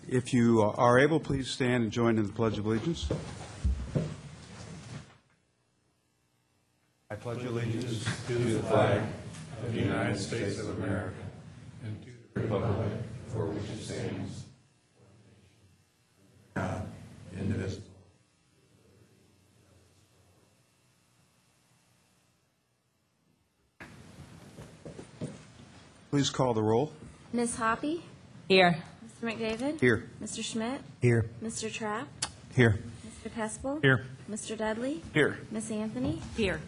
If you are able, please stand and join in the Pledge of Allegiance. I pledge allegiance to the flag of the United States of America and to the republic for which it stands, God, indivisible. Please call the roll. Ms. Hoppy? Here. Mr. McDavid? Here. Mr. Schmidt? Here. Mr. Trapp? Here. Mr. Pespel? Here. Mr. Dudley? Here. Ms. Anthony? Here.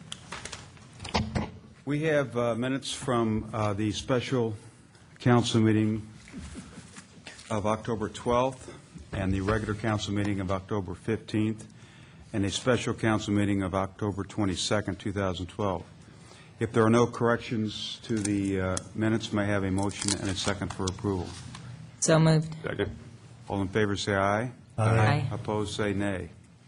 We have minutes from the special council meeting of October 12th and the regular council meeting of October 15th and a special council meeting of October 22nd, 2012. If there are no corrections to the minutes, may I have a motion and a second for approval? So moved. Second. All in favor say aye. Aye. Opposed say nay.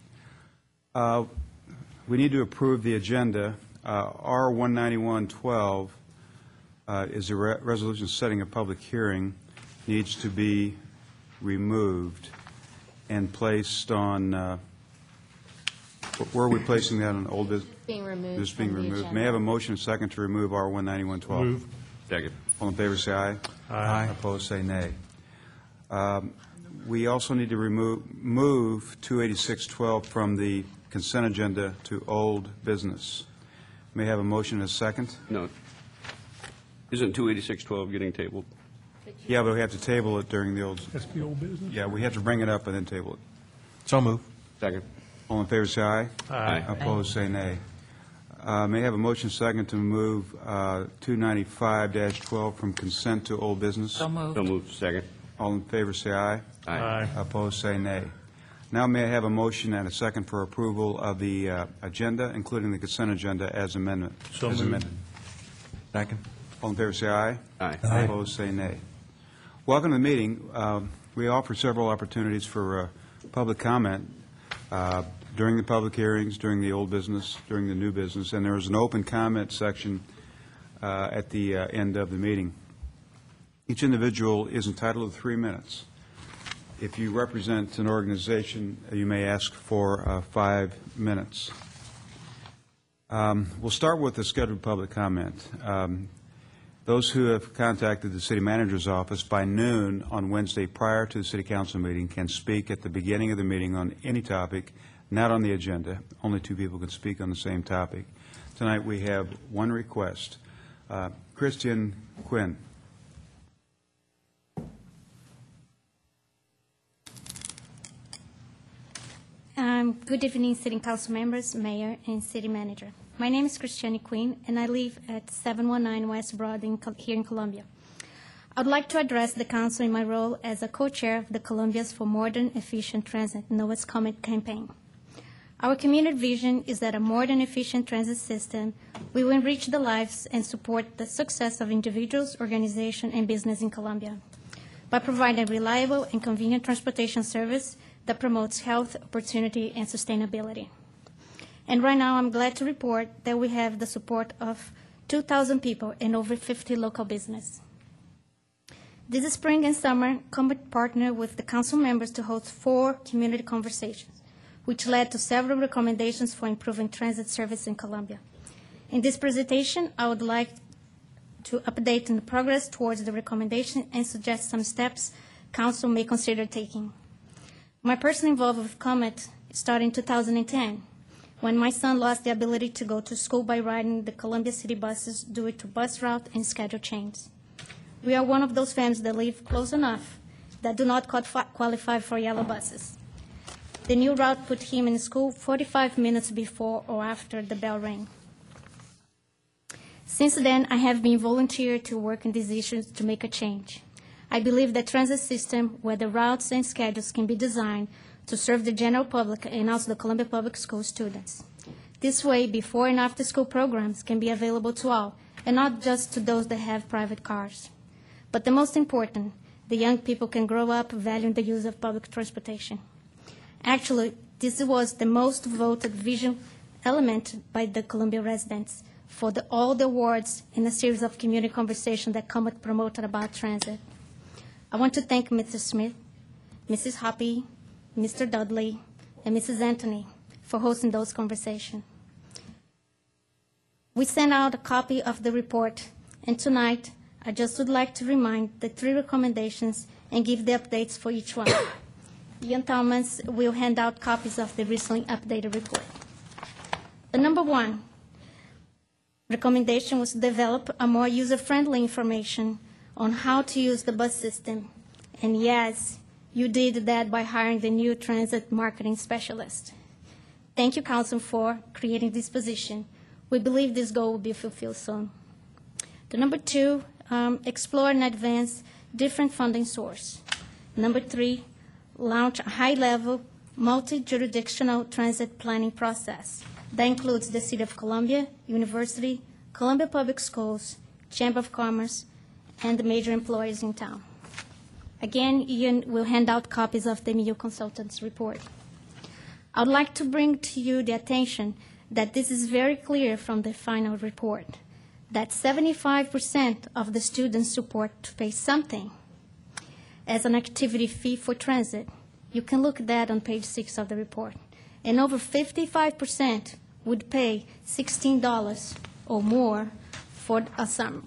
We need to approve the agenda. R-19112 is a resolution setting a public hearing, needs to be removed and placed on, where are we placing that on old business? Being removed. It's being from the removed. agenda. May I have a motion and second to remove R-19112? Move. Second. All in favor say aye. Aye. Opposed say nay. We also need to move 28612 from the consent agenda to old business. May I have a motion and a second? No. Isn't 28612 getting tabled? Yeah, but we have to table it during the old, That's the old business. yeah, we have to bring it up and then table it. So move. Second. All in favor say aye. Aye. Opposed say nay. May I have a motion second to move 295-12 from consent to old business? So moved. So moved. Second. All in favor say aye. Aye. Opposed say nay. Now may I have a motion and a second for approval of the agenda, including the consent agenda as amendment? So as moved. amended. Second. All in favor say aye. Aye. Aye. Opposed say nay. Welcome to the meeting. We offer several opportunities for public comment during the public hearings, during the old business, during the new business, and there is an open comment section at the end of the meeting. Each individual is entitled to 3 minutes. If you represent an organization, you may ask for 5 minutes. We'll start with the scheduled public comment. Those who have contacted the city manager's office by noon on Wednesday prior to the city council meeting can speak at the beginning of the meeting on any topic not on the agenda. Only 2 people can speak on the same topic. Tonight we have one request. Christian Quinn. Good evening, City Council members, Mayor, and City Manager. My name is Christiane Quinn, and I live at 719 West Broad here in Columbia. I would like to address the Council in my role as a co-chair of the Columbians for Modern Efficient Transit Noah's Comet campaign. Our community vision is that a modern, efficient transit system will enrich the lives and support the success of individuals, organizations, and business in Columbia by providing reliable and convenient transportation service that promotes health, opportunity, and sustainability. And right now, I'm glad to report that we have the support of 2,000 people and over 50 local business. This spring and summer, Comet partnered with the council members to host 4 community conversations, which led to several recommendations for improving transit service in Columbia. In this presentation, I would like to update on the progress towards the recommendation and suggest some steps council may consider taking. My personal involvement with Comet started in 2010, when my son lost the ability to go to school by riding the Columbia City buses due to bus route and schedule change. We are one of those families that live close enough that do not qualify for yellow buses. The new route put him in school 45 minutes before or after the bell rang. Since then, I have been volunteered to work on these issues to make a change. I believe the transit system where the routes and schedules can be designed to serve the general public and also the Columbia Public School students. This way, before and after school programs can be available to all, and not just to those that have private cars. But the most important, the young people can grow up valuing the use of public transportation. Actually, this was the most voted visual element by the Columbia residents for all the awards in a series of community conversations that Comet promoted about transit. I want to thank Mr. Smith, Mrs. Hoppy, Mr. Dudley, and Mrs. Anthony for hosting those conversations. We sent out a copy of the report, and tonight I just would like to remind the 3 recommendations and give the updates for each one. Ian Thomas will hand out copies of the recently updated report. The number 1 recommendation was to develop a more user-friendly information on how to use the bus system. And yes, you did that by hiring the new transit marketing specialist. Thank you, Council, for creating this position. We believe this goal will be fulfilled soon. The number 2, explore and advance different funding source. Number 3, launch a high-level, multi-jurisdictional transit planning process. That includes the City of Columbia, University, Columbia Public Schools, Chamber of Commerce, and the major employers in town. Again, Ian will hand out copies of the MU Consultants report. I would like to bring to you the attention that this is very clear from the final report, that 75% of the students support to pay something as an activity fee for transit. You can look at that on page 6 of the report. And over 55% would pay $16 or more for the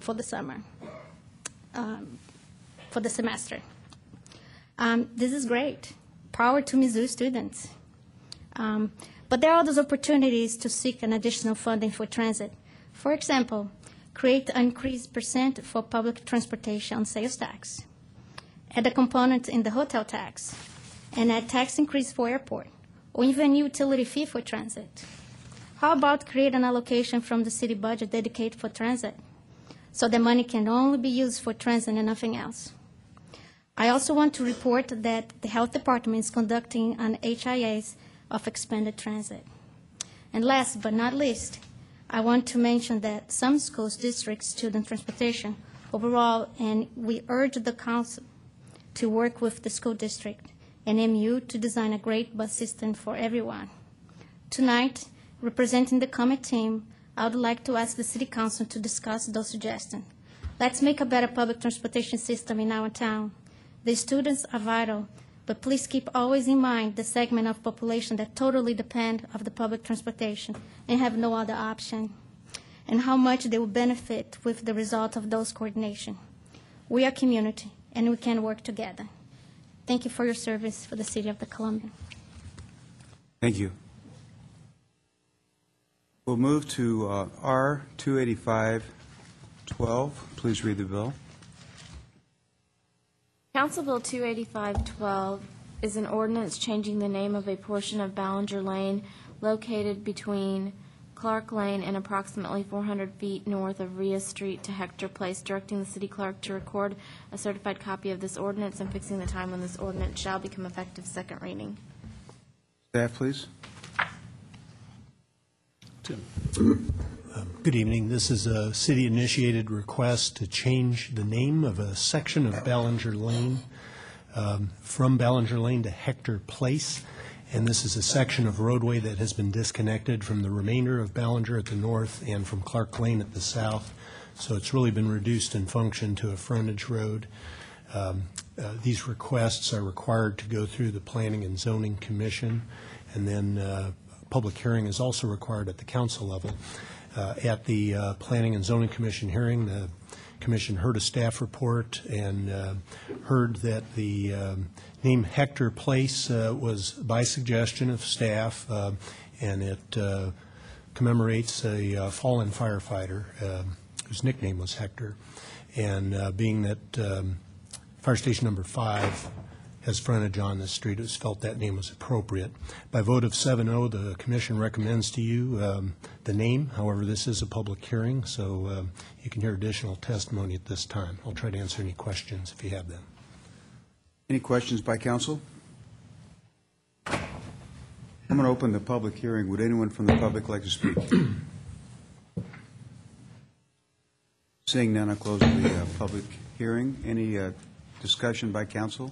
semester. This is great. Power to Mizzou students. But there are other opportunities to seek an additional funding for transit. For example, create an increased percent for public transportation on sales tax, add a component in the hotel tax, and add tax increase for airport, or even utility fee for transit. How about create an allocation from the city budget dedicated for transit, so the money can only be used for transit and nothing else? I also want to report that the health department is conducting an HIAs of expanded transit. And last but not least, I want to mention that some schools district student transportation overall, and we urge the council to work with the school district and MU to design a great bus system for everyone. Tonight, representing the COMET team, I would like to ask the City Council to discuss those suggestions. Let's make a better public transportation system in our town. The students are vital, but please keep always in mind the segment of population that totally depend on the public transportation and have no other option, and how much they will benefit with the result of those coordination. We are community, and we can work together. Thank you for your service for the City of the Columbia. Thank you. We'll move to R 285-12. Please read the bill. Council Bill 285-12 is an ordinance changing the name of a portion of Ballinger Lane located between Clark Lane and approximately 400 feet north of Rhea Street to Hector Place, directing the city clerk to record a certified copy of this ordinance and fixing the time when this ordinance shall become effective. Second reading. Staff, please. Good evening. This is a city-initiated request to change the name of a section of Ballinger Lane from Ballinger Lane to Hector Place. And this is a section of roadway that has been disconnected from the remainder of Ballinger at the north and from Clark Lane at the south. So it's really been reduced in function to a frontage road. These requests are required to go through the Planning and Zoning Commission, and then public hearing is also required at the council level. At the Planning and Zoning Commission hearing, the Commission heard a staff report and heard that the name Hector Place was by suggestion of staff, and it commemorates a fallen firefighter whose nickname was Hector. And being that Fire Station number 5 has frontage on this street, it was felt that name was appropriate. By vote of 7-0, the Commission recommends to you the name. However, this is a public hearing, so you can hear additional testimony at this time. I'll try to answer any questions if you have them. Any questions by council? I'm going to open the public hearing. Would anyone from the public like to speak? Seeing none, I'll close the public hearing. Any discussion by council?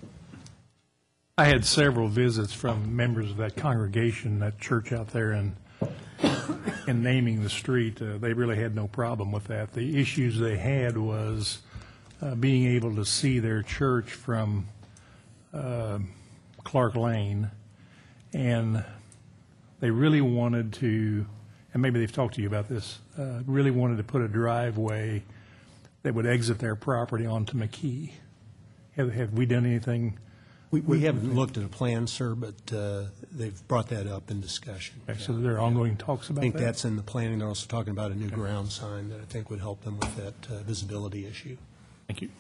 I had several visits from members of that congregation, that church out there, and in naming the street, they really had no problem with that. The issues they had was being able to see their church from Clark Lane, and they really wanted to, and maybe they've talked to you about this, really wanted to put a driveway that would exit their property onto McKee. Have we done anything? We haven't looked at a plan, sir, but they've brought that up in discussion. So there are ongoing talks I about think that? that's in the planning. They're also talking about a new ground sign that I think would help them with that visibility issue. Thank you.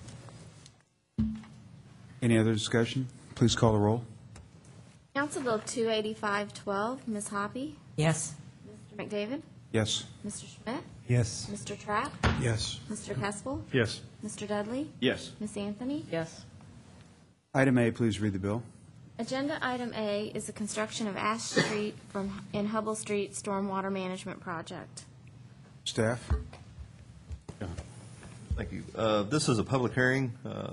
Any other discussion? Please call the roll. Council Bill 285-12, Ms. Hoppy, Yes. Mr. McDavid, Yes. Mr. Schmidt, Yes. Mr. Trapp, Yes. Mr. Kessel, Yes. Mr. Dudley, Yes. Ms. Anthony. Yes. Item A, please read the bill. Agenda item A is the construction of Ash Street in Hubble Street Stormwater Management Project. Staff? Thank you. This is a public hearing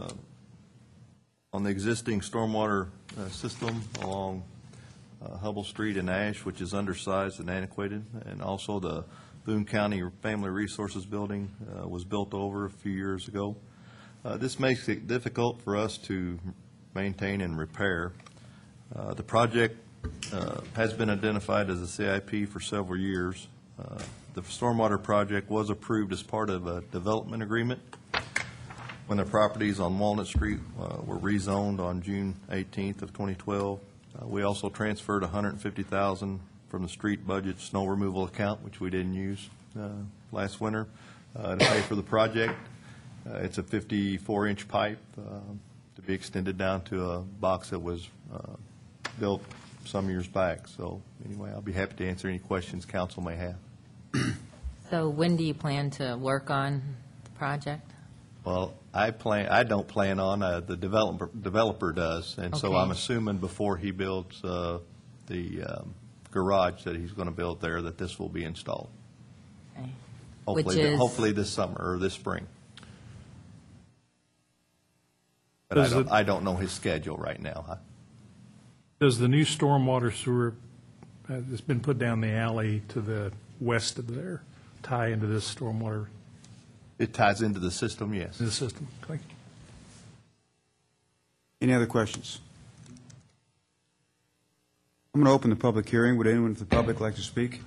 on the existing stormwater system along Hubble Street and Ash, which is undersized and antiquated, and also the Boone County Family Resources Building was built over a few years ago. This makes it difficult for us to maintain and repair. The project has been identified as a CIP for several years. The stormwater project was approved as part of a development agreement when the properties on Walnut Street were rezoned on June 18th of 2012. We also transferred $150,000 from the street budget snow removal account, which we didn't use last winter, to pay for the project. It's a 54-inch pipe to be extended down to a box that was built some years back. So anyway, I'll be happy to answer any questions council may have. So when do you plan to work on the project? Well, I don't plan on, the developer does, and so Okay. I'm assuming before he builds the garage that he's going to build there, that this will be installed. Okay. Hopefully this summer or this spring. But Does it- I don't know his schedule right now. Does the new stormwater sewer that's been put down the alley to the west of there tie into this stormwater It ties into the system, yes. system? Thank you. Any other questions? I'm going to open the public hearing. Would anyone from the public like to speak?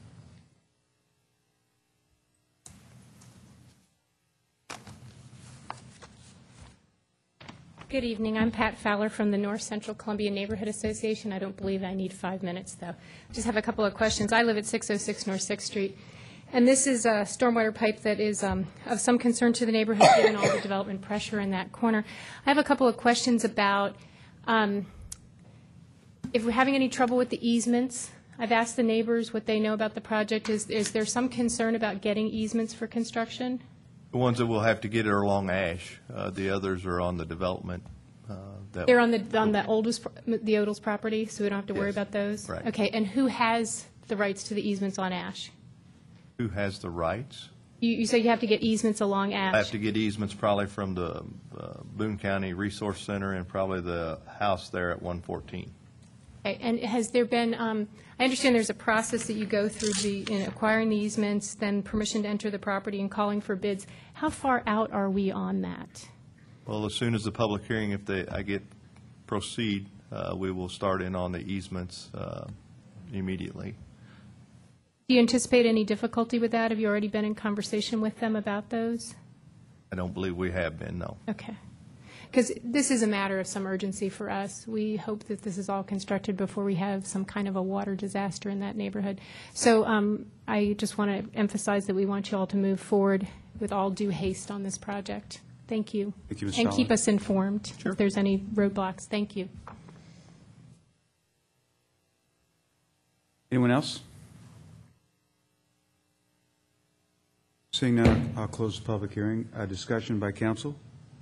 Good evening. I'm Pat Fowler from the North Central Columbia Neighborhood Association. I don't believe I need 5 minutes, though. Just have a couple of questions. I live at 606 North 6th Street, and this is a stormwater pipe that is of some concern to the neighborhood, given all the development pressure in that corner. I have a couple of questions about if we're having any trouble with the easements. I've asked the neighbors what they know about the project. Is there some concern about getting easements for construction? The ones that we'll have to get are along Ash. The others are on the development. They're on the Odles property, so we don't have to worry Yes. about those? Right. Okay, and who has the rights to the easements on Ash? Who has the rights? You say you have to get easements along Ash? I have to get easements probably from the Boone County Resource Center and probably the house there at 114. Okay, and has there been, I understand there's a process that you go through in acquiring the easements, then permission to enter the property and calling for bids. How far out are we on that? Well, as soon as the public hearing, if I get proceed, we will start in on the easements immediately. Do you anticipate any difficulty with that? Have you already been in conversation with them about those? I don't believe we have been, no. Okay. Because this is a matter of some urgency for us. We hope that this is all constructed before we have some kind of a water disaster in that neighborhood. So I just want to emphasize that we want you all to move forward with all due haste on this project. Thank you. Thank you, Ms. And keep Fowler. us informed if there's any roadblocks. Thank you. Anyone else? Seeing none, I'll close the public hearing. Discussion by council?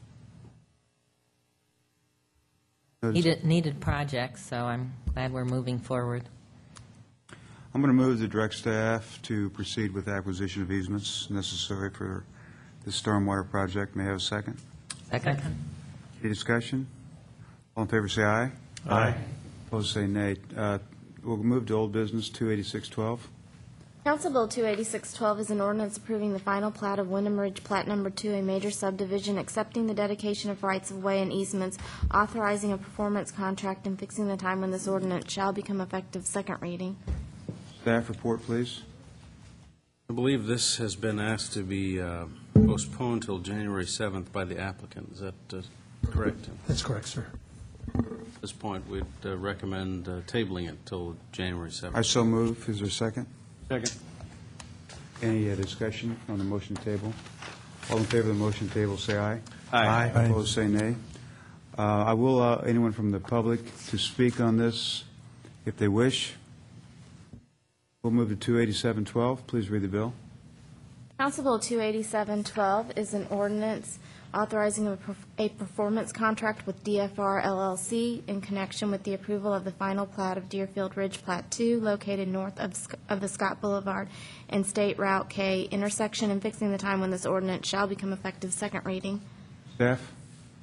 No dis- Needed projects, so I'm glad we're moving forward. I'm going to move the direct staff to proceed with acquisition of easements necessary for the stormwater project. May I have a second? Second. Any discussion? All in favor, say aye. Aye. Opposed, say nay. We'll move to old business, 28612. Council Bill 28612 is an ordinance approving the final plat of Wyndham Ridge Plat Number 2, a major subdivision, accepting the dedication of rights-of-way and easements, authorizing a performance contract, and fixing the time when this ordinance shall become effective. Second reading. Staff report, please. I believe this has been asked to be postponed till January 7th by the applicant. Is that correct? That's correct, sir. At this point, we'd recommend tabling it till January 7th. I so move. Is there a second? Second. Any discussion on the motion table? All in favor of the motion table, say aye. Aye. Opposed, say nay. I will allow anyone from the public to speak on this if they wish. We'll move to 28712. Please read the bill. Council Bill 28712 is an ordinance authorizing a performance contract with DFR LLC in connection with the approval of the final plat of Deerfield Ridge Plat 2, located north of the Scott Boulevard and State Route K intersection, and fixing the time when this ordinance shall become effective. Second reading. Staff?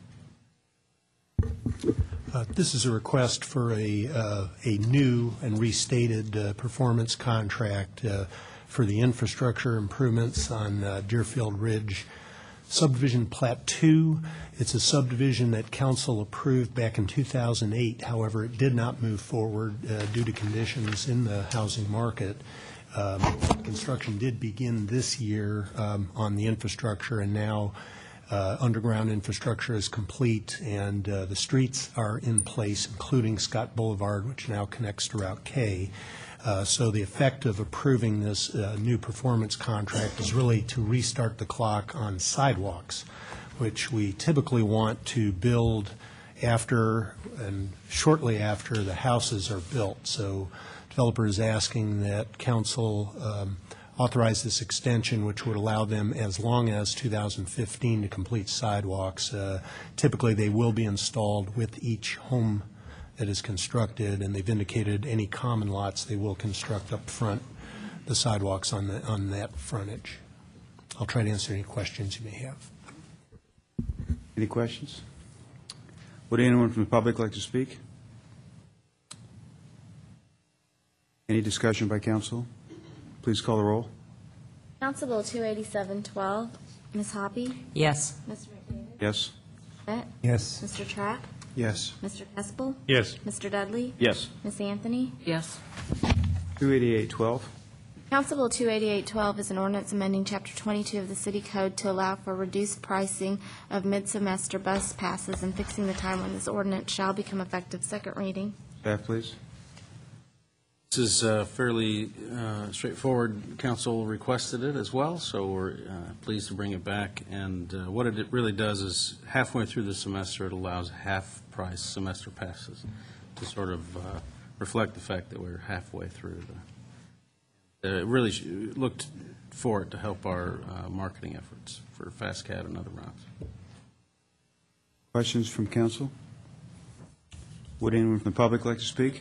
This is a request for a new and restated performance contract for the infrastructure improvements on Deerfield Ridge Subdivision Plat 2. It's a subdivision that council approved back in 2008. However, it did not move forward due to conditions in the housing market. Construction did begin this year on the infrastructure, and now underground infrastructure is complete, and the streets are in place, including Scott Boulevard, which now connects to Route K. So the effect of approving this new performance contract is really to restart the clock on sidewalks, which we typically want to build after and shortly after the houses are built. So developer is asking that council authorize this extension, which would allow them as long as 2015 to complete sidewalks. Typically, they will be installed with each home that is constructed, and they've indicated any common lots they will construct up front, the sidewalks on that frontage. I'll try to answer any questions you may have. Any questions? Would anyone from the public like to speak? Any discussion by council? Please call the roll. Council Bill 28712. Ms. Hoppy? Yes. Mr. McDavid? Yes. Bett? Yes. Mr. Trapp? Yes. Mr. Kespel? Yes. Mr. Dudley? Yes. Ms. Anthony? Yes. 28812. Council Bill 28812 is an ordinance amending Chapter 22 of the City Code to allow for reduced pricing of mid-semester bus passes and fixing the time when this ordinance shall become effective. Second reading. Staff, please. This is fairly straightforward. Council requested it as well, so we're pleased to bring it back. And what it really does is halfway through the semester, it allows half-price semester passes to sort of reflect the fact that we're halfway through. Really looked for it to help our marketing efforts for FastCat and other routes. Questions from council? Would anyone from the public like to speak?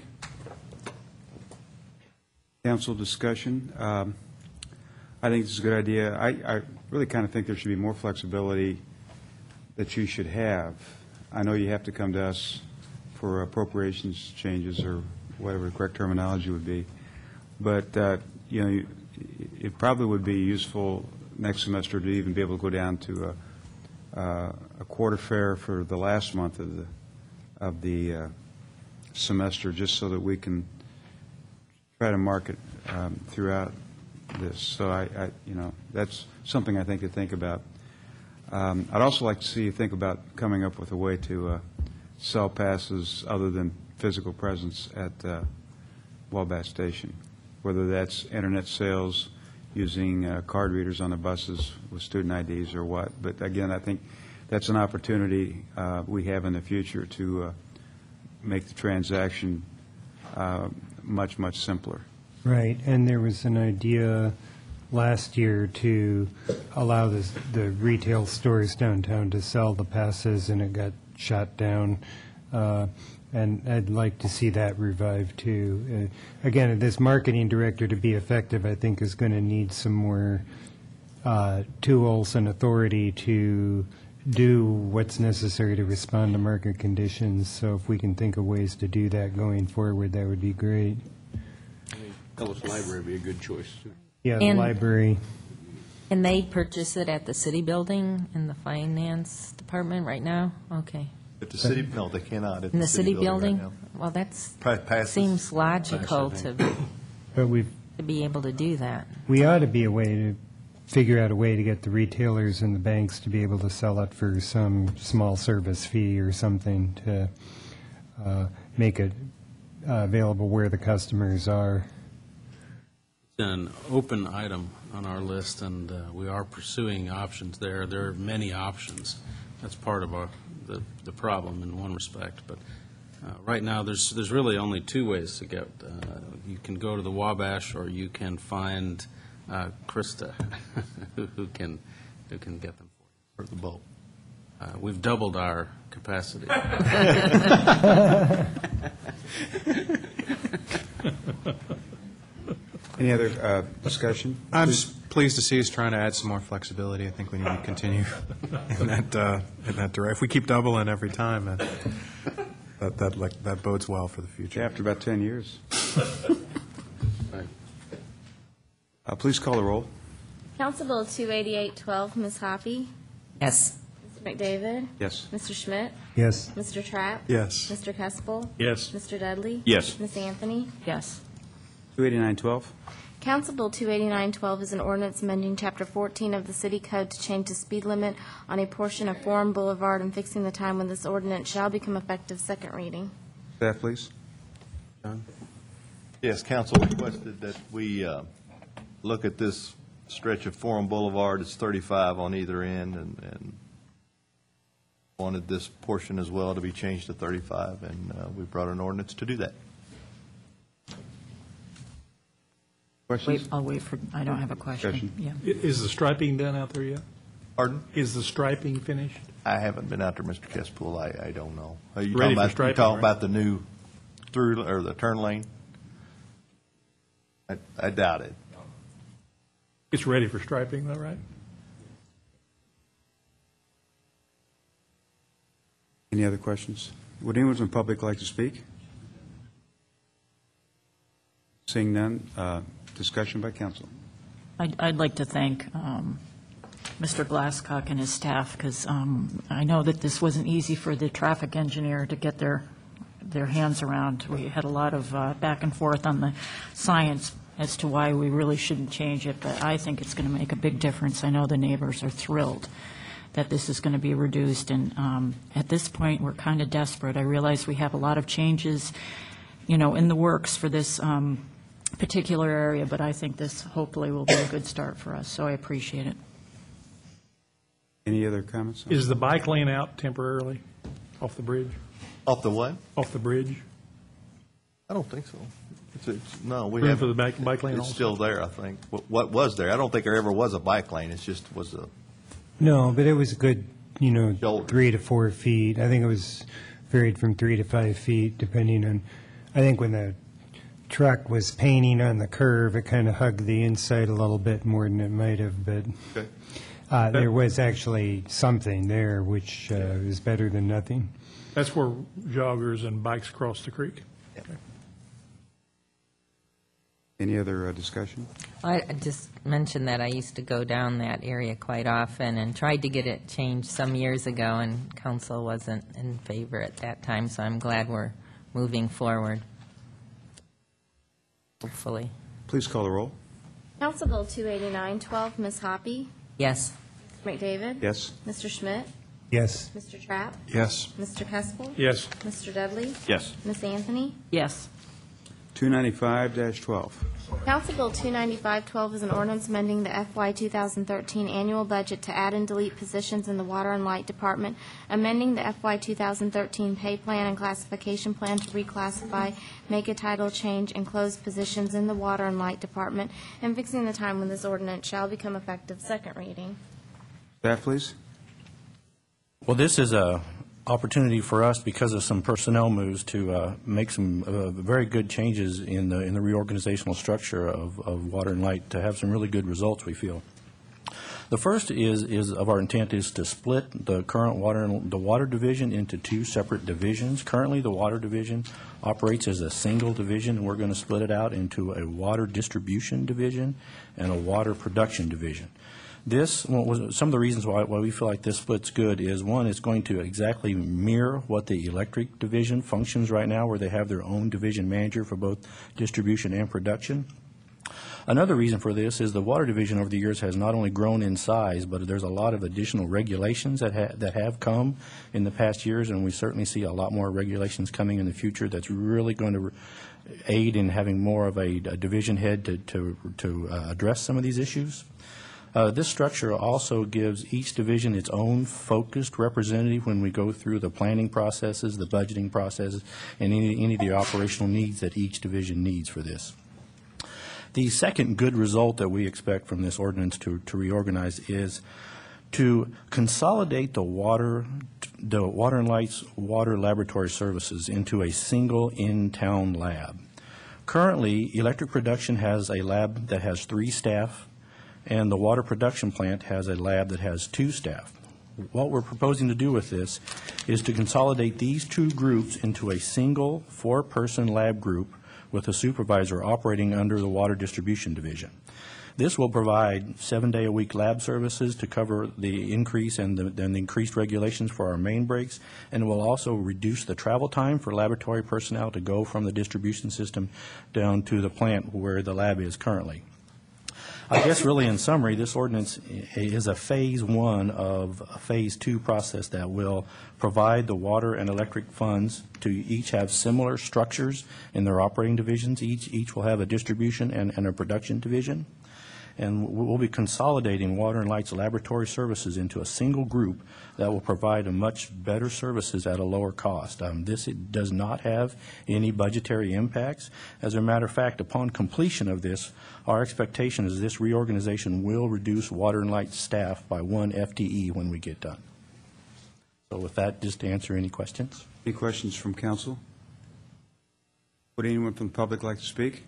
Council discussion. I think this is a good idea. I really kind of think there should be more flexibility that you should have. I know you have to come to us for appropriations changes or whatever the correct terminology would be, but it probably would be useful next semester to even be able to go down to a quarter fare for the last month of the semester, just so that we can try to market throughout this. So that's something I think to think about. I'd also like to see you think about coming up with a way to sell passes other than physical presence at Wabash Station, whether that's internet sales using card readers on the buses with student IDs or what. But again, I think that's an opportunity we have in the future to make the transaction much, much simpler. Right, and there was an idea last year to allow the retail stores downtown to sell the passes, and it got shot down. And I'd like to see that revived, too. Again, this marketing director, to be effective, I think, is going to need some more tools and authority to do what's necessary to respond to market conditions. So if we can think of ways to do that going forward, that would be great. Ellis Library would be a good choice, too. Yeah, the And- library. And they purchase it at the city building in the finance department right now? Okay. At the city, no, they cannot. At In the city right building? now. Well, that's, Passes. seems logical Pass, I But we've to be able to do that. We ought to be a way to figure out a way to get the retailers and the banks to be able to sell it for some small service fee or something to make it available where the customers are. It's an open item on our list, and we are pursuing options there. There are many options. That's part of the problem in one respect. But right now, there's really only two ways to get. You can go to the Wabash, or you can find Krista, who can get them for you. Or the boat. We've doubled our capacity. Any other discussion? I'm just pleased to see us trying to add some more flexibility. I think we need to continue in that direction. If we keep doubling every time, that bodes well for the future. After about 10 years. Right. Please call the roll. Council Bill 28812, Ms. Hoppy. Yes. Mr. McDavid. Yes. Mr. Schmidt. Yes. Mr. Trapp. Yes. Mr. Kespel. Yes. Mr. Dudley. Yes. Ms. Anthony. Yes. 28912. Council Bill 28912 is an ordinance amending Chapter 14 of the City Code to change the speed limit on a portion of Forum Boulevard and fixing the time when this ordinance shall become effective. Second reading. Staff, please. John? Yes, council requested that we look at this stretch of Forum Boulevard. It's 35 on either end, and wanted this portion as well to be changed to 35, and we brought an ordinance to do that. Questions? I'll wait for, I don't have a question. Discussion. Yeah. Is the striping done out there yet? Pardon? Is the striping finished? I haven't been out there, Mr. Kespool. I don't know. Are you Ready talking for about, striping, you talking right? about the new through, or the turn lane? I doubt it. It's ready for striping, though, right? Any other questions? Would anyone from the public like to speak? Seeing none, discussion by council. I'd like to thank Mr. Glasscock and his staff, because I know that this wasn't easy for the traffic engineer to get their hands around. We had a lot of back and forth on the science as to why we really shouldn't change it, but I think it's going to make a big difference. I know the neighbors are thrilled that this is going to be reduced, and at this point, we're kind of desperate. I realize we have a lot of changes, in the works for this particular area, but I think this hopefully will be a good start for us, so I appreciate it. Any other comments? Is the bike lane out temporarily off the bridge? Off the what? Off the bridge? I don't think so. No, we Room have. for the bike lane It's also? still there, I think. What was there? I don't think there ever was a bike lane. It's just was a. No, but it was a good, Shoulder. 3 to 4 feet. I think it was varied from 3 to 5 feet, depending on, I think when the truck was painting on the curve, it kind of hugged the inside a little bit more than it might have, but Okay. there was actually something there, which is better than nothing. That's where joggers and bikes cross the creek. Any other discussion? I just mentioned that I used to go down that area quite often and tried to get it changed some years ago, and council wasn't in favor at that time, so I'm glad we're moving forward, hopefully. Please call the roll. Council Bill 28912, Ms. Hoppy. Yes. Mr. McDavid. Yes. Mr. Schmidt. Yes. Mr. Trapp. Yes. Mr. Kespel. Yes. Mr. Dudley. Yes. Ms. Anthony. Yes. 295-12. Council Bill 29512 is an ordinance amending the FY 2013 annual budget to add and delete positions in the Water and Light Department, amending the FY 2013 pay plan and classification plan to reclassify, make a title change, and close positions in the Water and Light Department, and fixing the time when this ordinance shall become effective. Second reading. Staff, please. Well, this is a opportunity for us, because of some personnel moves, to make some very good changes in the reorganizational structure of Water and Light, to have some really good results, we feel. The first is of our intent is to split the current water division into two separate divisions. Currently, the water division operates as a single division, and we're going to split it out into a water distribution division and a water production division. Some of the reasons why we feel like this split's good is, one, it's going to exactly mirror what the electric division functions right now, where they have their own division manager for both distribution and production. Another reason for this is the water division over the years has not only grown in size, but there's a lot of additional regulations that have come in the past years, and we certainly see a lot more regulations coming in the future that's really going to aid in having more of a division head to address some of these issues. This structure also gives each division its own focused representative when we go through the planning processes, the budgeting processes, and any of the operational needs that each division needs for this. The second good result that we expect from this ordinance to reorganize is to consolidate the water and lights water laboratory services into a single in-town lab. Currently, electric production has a lab that has 3 staff, and the water production plant has a lab that has 2 staff. What we're proposing to do with this is to consolidate these 2 groups into a single 4-person lab group with a supervisor operating under the water distribution division. This will provide 7-day-a-week lab services to cover the increase and the increased regulations for our main breaks, and it will also reduce the travel time for laboratory personnel to go from the distribution system down to the plant where the lab is currently. I guess really in summary, this ordinance is a phase 1 of a phase 2 process that will provide the water and electric funds to each have similar structures in their operating divisions. Each will have a distribution and a production division. And we'll be consolidating water and lights laboratory services into a single group that will provide a much better services at a lower cost. This does not have any budgetary impacts. As a matter of fact, upon completion of this, our expectation is this reorganization will reduce water and light staff by 1 FTE when we get done. So with that, just to answer any questions. Any questions from council? Would anyone from the public like to speak?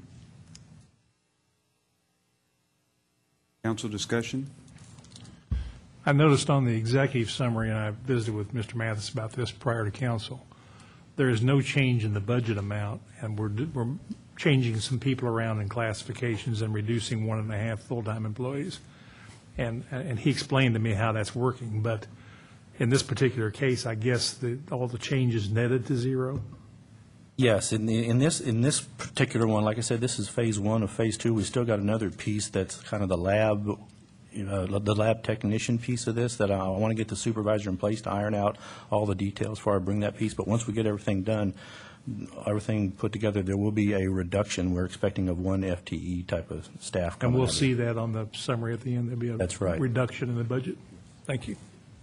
Council discussion? I noticed on the executive summary, and I visited with Mr. Mathis about this prior to council, there is no change in the budget amount, and we're changing some people around in classifications and reducing 1.5 full-time employees. And he explained to me how that's working, but in this particular case, I guess all the changes netted to 0? Yes, in this particular one, like I said, this is phase 1 of phase 2. We still got another piece that's kind of the lab technician piece of this that I want to get the supervisor in place to iron out all the details before I bring that piece. But once we get everything done, everything put together, there will be a reduction. We're expecting of 1 FTE type of staff. And we'll see that on the summary at the end. There'll be a reduction in the budget. Thank you.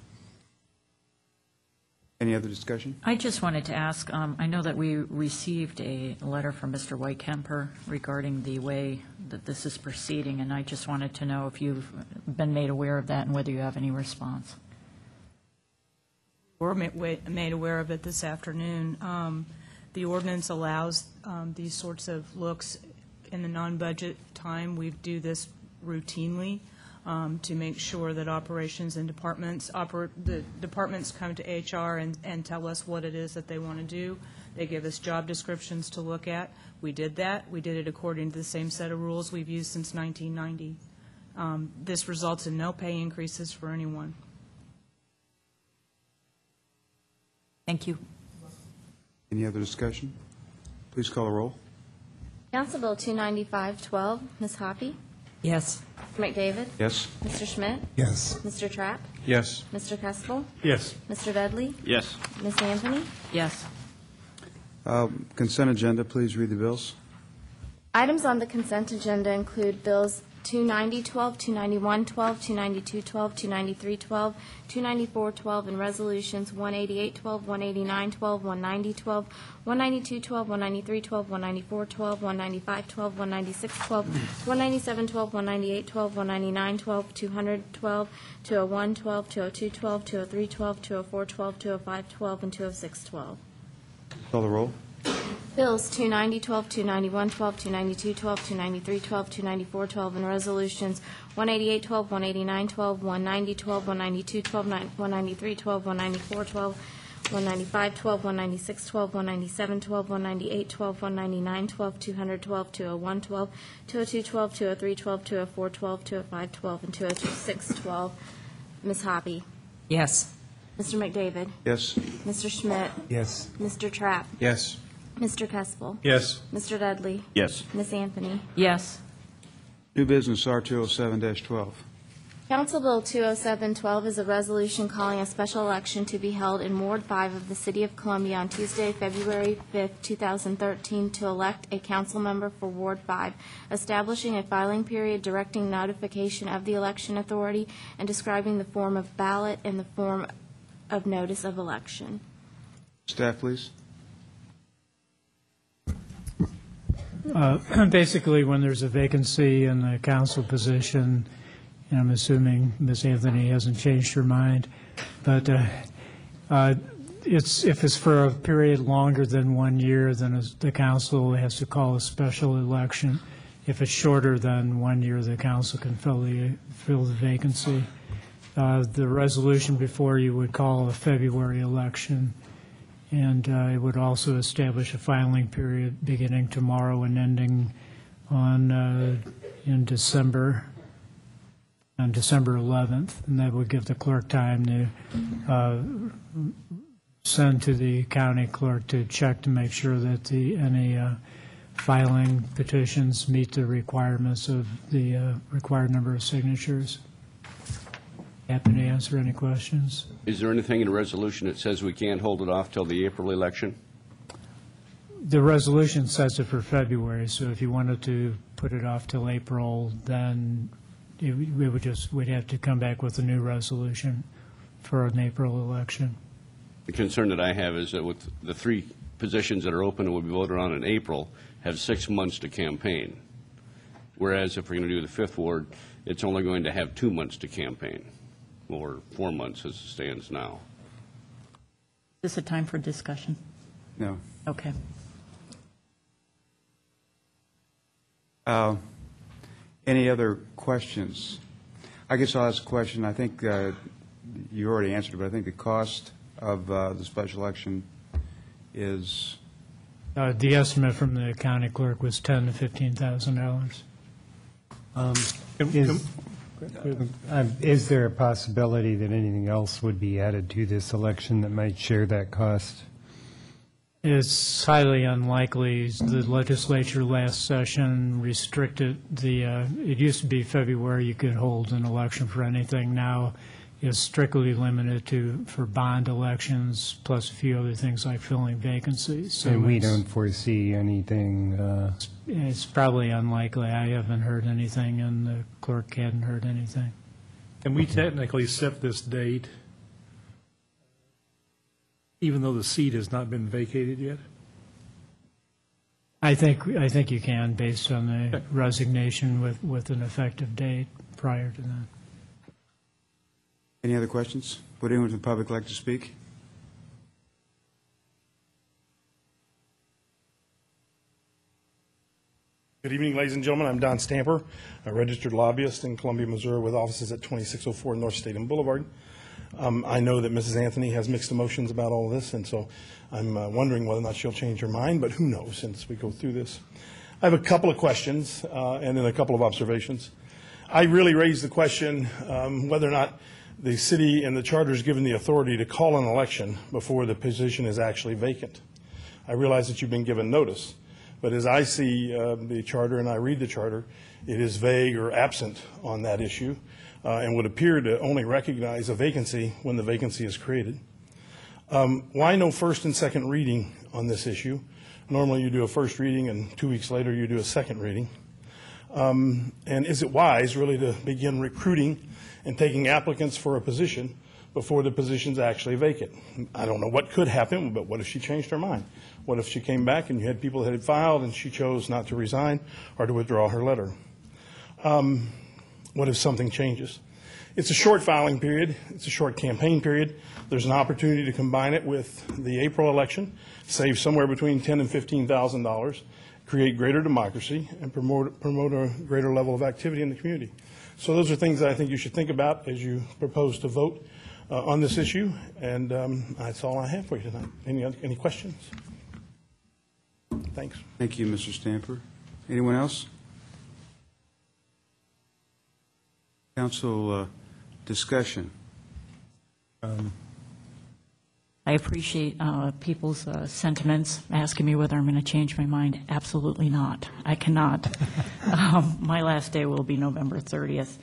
Any other discussion? I just wanted to ask, I know that we received a letter from Mr. Whitekemper regarding the way that this is proceeding, and I just wanted to know if you've been made aware of that and whether you have any response. We're made aware of it this afternoon. The ordinance allows these sorts of looks in the non-budget time. We do this routinely. To make sure that operations and the departments come to HR and tell us what it is that they want to do. They give us job descriptions to look at. We did that. We did it according to the same set of rules we've used since 1990. This results in no pay increases for anyone. Thank you. Any other discussion? Please call a roll. Council Bill 295-12, Ms. Hoppy? Yes. Mr. McDavid? Yes. Mr. Schmidt? Yes. Mr. Trapp? Yes. Mr. Kessel? Yes. Mr. Dudley? Yes. Ms. Anthony? Yes. Consent agenda, please read the bills. Items on the consent agenda include bills 290-12, 291-12, 292-12, 293-12, 294-12, and resolutions 188-12, 189-12, 190-12, 192-12, 193-12, 194-12, 195-12, 196-12, 197-12, 198-12, 199-12, 200-12, 201-12, 202-12, 203-12, 204-12, 205-12, and 206-12. Call the roll. Bills 290-12, 291-12, 292-12, 293-12, 294-12, and resolutions 188-12, 189-12, 190-12, 192-12, 193-12, 194-12, 195-12, 196-12, 197-12, 198-12, 199-12, 200-12, 201-12, 202-12, 203-12, 204-12, 205-12, and 206-12. Ms. Hoppy? Yes. Mr. McDavid? Yes. Mr. Schmidt? Yes. Mr. Trapp? Yes. Mr. Kespel? Yes. Mr. Dudley? Yes. Ms. Anthony? Yes. New business R207-12. Council Bill 207-12 is a resolution calling a special election to be held in Ward 5 of the City of Columbia on Tuesday, February 5, 2013, to elect a council member for Ward 5, establishing a filing period, directing notification of the election authority, and describing the form of ballot and the form of notice of election. Staff, please. Basically, when there's a vacancy in the council position, and I'm assuming Ms. Anthony hasn't changed her mind, but if it's for a period longer than 1 year, then the council has to call a special election. If it's shorter than 1 year, the council can fill the vacancy. The resolution before you would call a February election, and it would also establish a filing period beginning tomorrow and ending in December, on December 11th, and that would give the clerk time to send to the county clerk to check to make sure that any filing petitions meet the requirements of the required number of signatures. Happy to answer any questions. Is there anything in the resolution that says we can't hold it off till the April election? The resolution sets it for February, so if you wanted to put it off till April, then we'd have to come back with a new resolution for an April election. The concern that I have is that with the 3 positions that are open and will be voted on in April, have 6 months to campaign. Whereas if we're going to do the 5th ward, it's only going to have 2 months to campaign, or 4 months as it stands now. Is this a time for discussion? No. Okay. Any other questions? I guess I'll ask a question. I think you already answered it, but I think the cost of the special election is? The estimate from the county clerk was $10,000 to $15,000. Is there a possibility that anything else would be added to this election that might share that cost? It's highly unlikely. The legislature last session restricted it used to be February you could hold an election for anything. Now it's strictly limited for bond elections, plus a few other things like filling vacancies. So and we don't foresee anything? It's probably unlikely. I haven't heard anything, and the clerk hadn't heard anything. And we technically set this date even though the seat has not been vacated yet? I think you can, based on the resignation with an effective date prior to that. Any other questions? Would anyone from the public like to speak? Good evening, ladies and gentlemen. I'm Don Stamper, a registered lobbyist in Columbia, Missouri, with offices at 2604 North Stadium Boulevard. I know that Mrs. Anthony has mixed emotions about all of this, and so I'm wondering whether or not she'll change her mind, but who knows since we go through this. I have a couple of questions and then a couple of observations. I really raised the question whether or not the city and the charter is given the authority to call an election before the position is actually vacant. I realize that you've been given notice, but as I see the charter and I read the charter, it is vague or absent on that issue and would appear to only recognize a vacancy when the vacancy is created. Why no first and second reading on this issue? Normally you do a first reading and 2 weeks later you do a second reading. And is it wise really to begin recruiting and taking applicants for a position before the position's actually vacant? I don't know what could happen, but what if she changed her mind? What if she came back and you had people that had filed and she chose not to resign or to withdraw her letter? What if something changes? It's a short filing period. It's a short campaign period. There's an opportunity to combine it with the April election, save somewhere between $10,000 and $15,000, create greater democracy, and promote a greater level of activity in the community. So those are things that I think you should think about as you propose to vote on this issue, and that's all I have for you tonight. Any questions? Thanks. Thank you, Mr. Stamper. Anyone else? Council discussion. I appreciate people's sentiments, asking me whether I'm going to change my mind. Absolutely not. I cannot. My last day will be November 30th.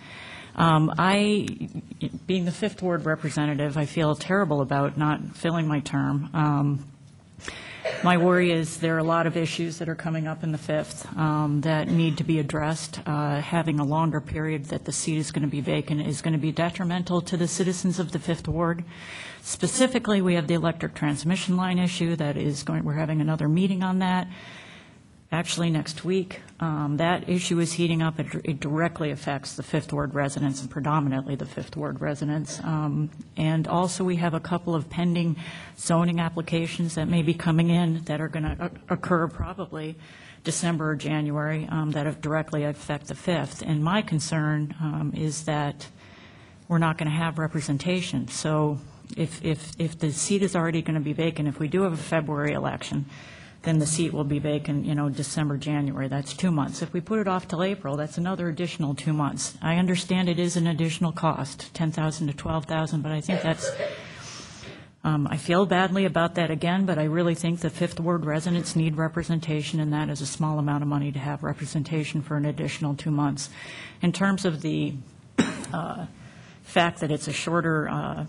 Being the Fifth Ward representative, I feel terrible about not filling my term. My worry is there are a lot of issues that are coming up in the Fifth that need to be addressed. Having a longer period that the seat is going to be vacant is going to be detrimental to the citizens of the Fifth Ward. Specifically, we have the electric transmission line issue that is going, we're having another meeting on that. Actually, next week, that issue is heating up. It directly affects the Fifth Ward residents, and predominantly the Fifth Ward residents. And also, we have a couple of pending zoning applications that may be coming in that are going to occur probably December or January that directly affect the Fifth. And my concern is that we're not going to have representation. So if the seat is already going to be vacant, if we do have a February election, then the seat will be vacant, December, January. That's 2 months. If we put it off till April, that's another additional 2 months. I understand it is an additional cost, $10,000 to $12,000, but I think that's, I feel badly about that again, but I really think the Fifth Ward residents need representation, and that is a small amount of money to have representation for an additional 2 months. In terms of the fact that it's a shorter,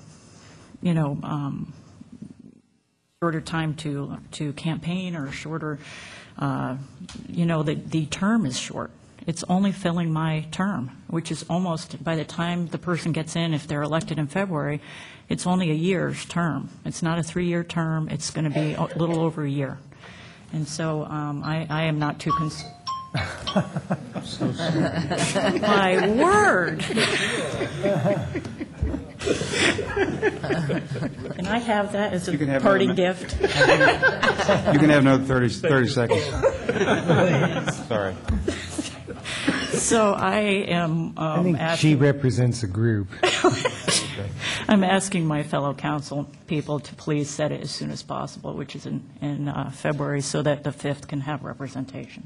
shorter time to campaign, or shorter, the term is short. It's only filling my term, which is almost, by the time the person gets in, if they're elected in February, it's only a year's term. It's not a 3-year term. It's going to be a little over a year. And so I am not too concerned. So sorry. My word. Can I have that as a parting gift? You can have another 30 seconds. Sorry. So I am I think asking, she represents a group. I'm asking my fellow council people to please set it as soon as possible, which is in February, so that the 5th can have representation.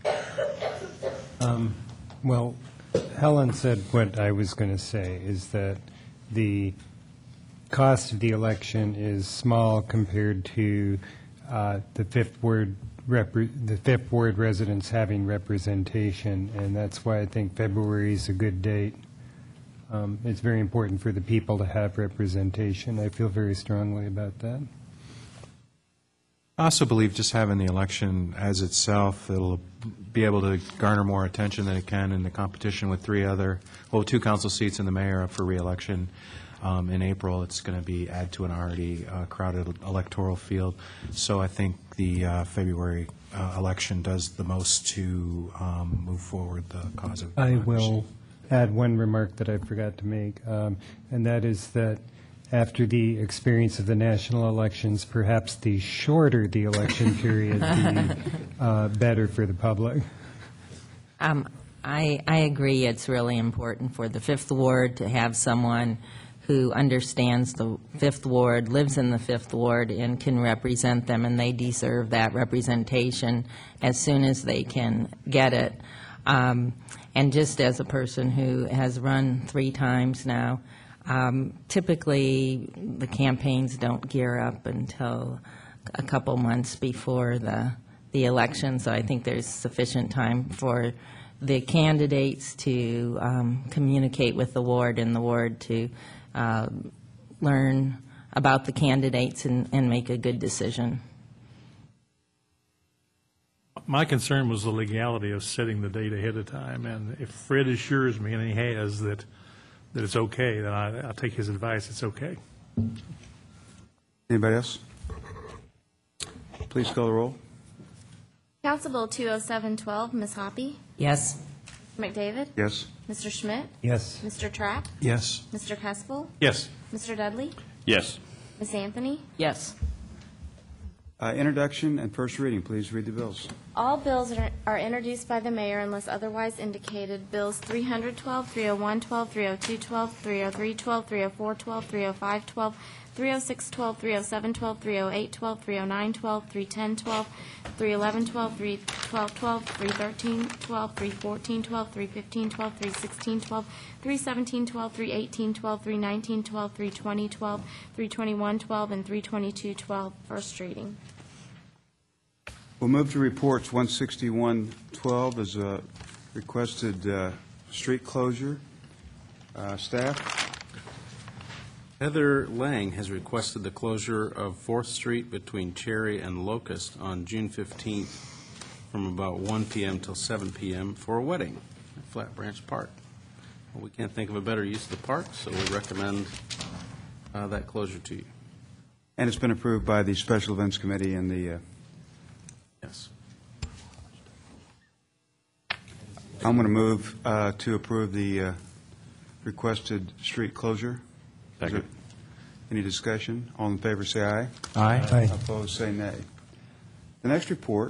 Well, Helen said what I was going to say, is that the cost of the election is small compared to the Fifth Ward residents having representation, and that's why I think February is a good date. It's very important for the people to have representation. I feel very strongly about that. I also believe just having the election as itself, it'll be able to garner more attention than it can in the competition with 2 council seats and the mayor up for re-election. In April, it's going to add to an already crowded electoral field. So I think the February election does the most to move forward the cause of I democracy. will add one remark that I forgot to make, and that is that after the experience of the national elections, perhaps the shorter the election period, the better for the public. I agree. It's really important for the Fifth Ward to have someone who understands the Fifth Ward, lives in the Fifth Ward, and can represent them, and they deserve that representation as soon as they can get it. And just as a person who has run 3 times now, typically the campaigns don't gear up until a couple months before the election, so I think there's sufficient time for the candidates to communicate with the ward, and the ward to learn about the candidates and make a good decision. My concern was the legality of setting the date ahead of time, and if Fred assures me, and he has, that it's okay, then I'll take his advice. It's okay. Anybody else? Please call the roll. Council Bill 20712, Ms. Hoppy. Yes. McDavid? Yes? Mr. Schmidt? Yes. Mr. Trapp? Yes. Mr. Kespel? Yes. Mr. Dudley? Yes. Ms. Anthony? Yes. Introduction and first reading. Please read the bills. All bills are introduced by the mayor unless otherwise indicated. Bills 312, 301, 12, 302, 12, 303, 12, 304, 12, 305, 12, 306, 12, 307, 12, 308, 12, 309, 12, 310, 12, 311, 12, 312, 12, 313, 12, 314, 12, 315, 12, 316, 12, 317, 12, 318, 12, 319, 12, 320, 12, 321, 12, and 322, 12. First reading. We'll move to reports. 16112 is a requested street closure. Staff? Heather Lang has requested the closure of 4th Street between Cherry and Locust on June 15th from about 1 p.m. till 7 p.m. for a wedding at Flat Branch Park. Well, we can't think of a better use of the park, so we recommend that closure to you. And it's been approved by the Special Events Committee and the... Yes. I'm going to move to approve the requested street closure. Second. Any discussion? All in favor, say aye. Aye. Opposed, say nay. The next report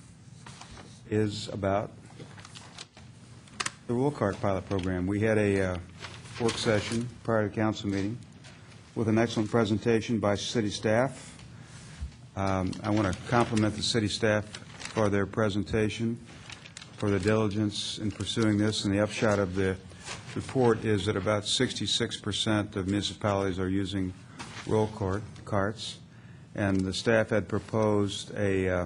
is about the Roll Cart pilot program. We had a work session prior to council meeting with an excellent presentation by city staff. I want to compliment the city staff for their presentation, for the diligence in pursuing this, and the upshot of the report is that about 66% of municipalities are using roll carts, and the staff had proposed a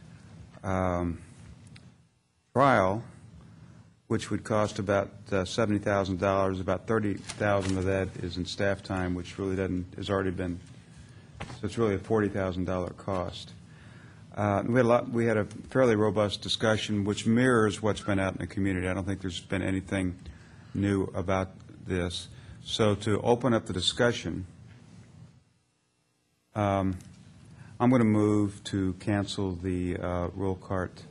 trial which would cost about $70,000. About $30,000 of that is in staff time, which really has already been, so it's really a $40,000 cost. We had a fairly robust discussion, which mirrors what's been out in the community. I don't think there's been anything new about this. So to open up the discussion, I'm going to move to cancel the roll cart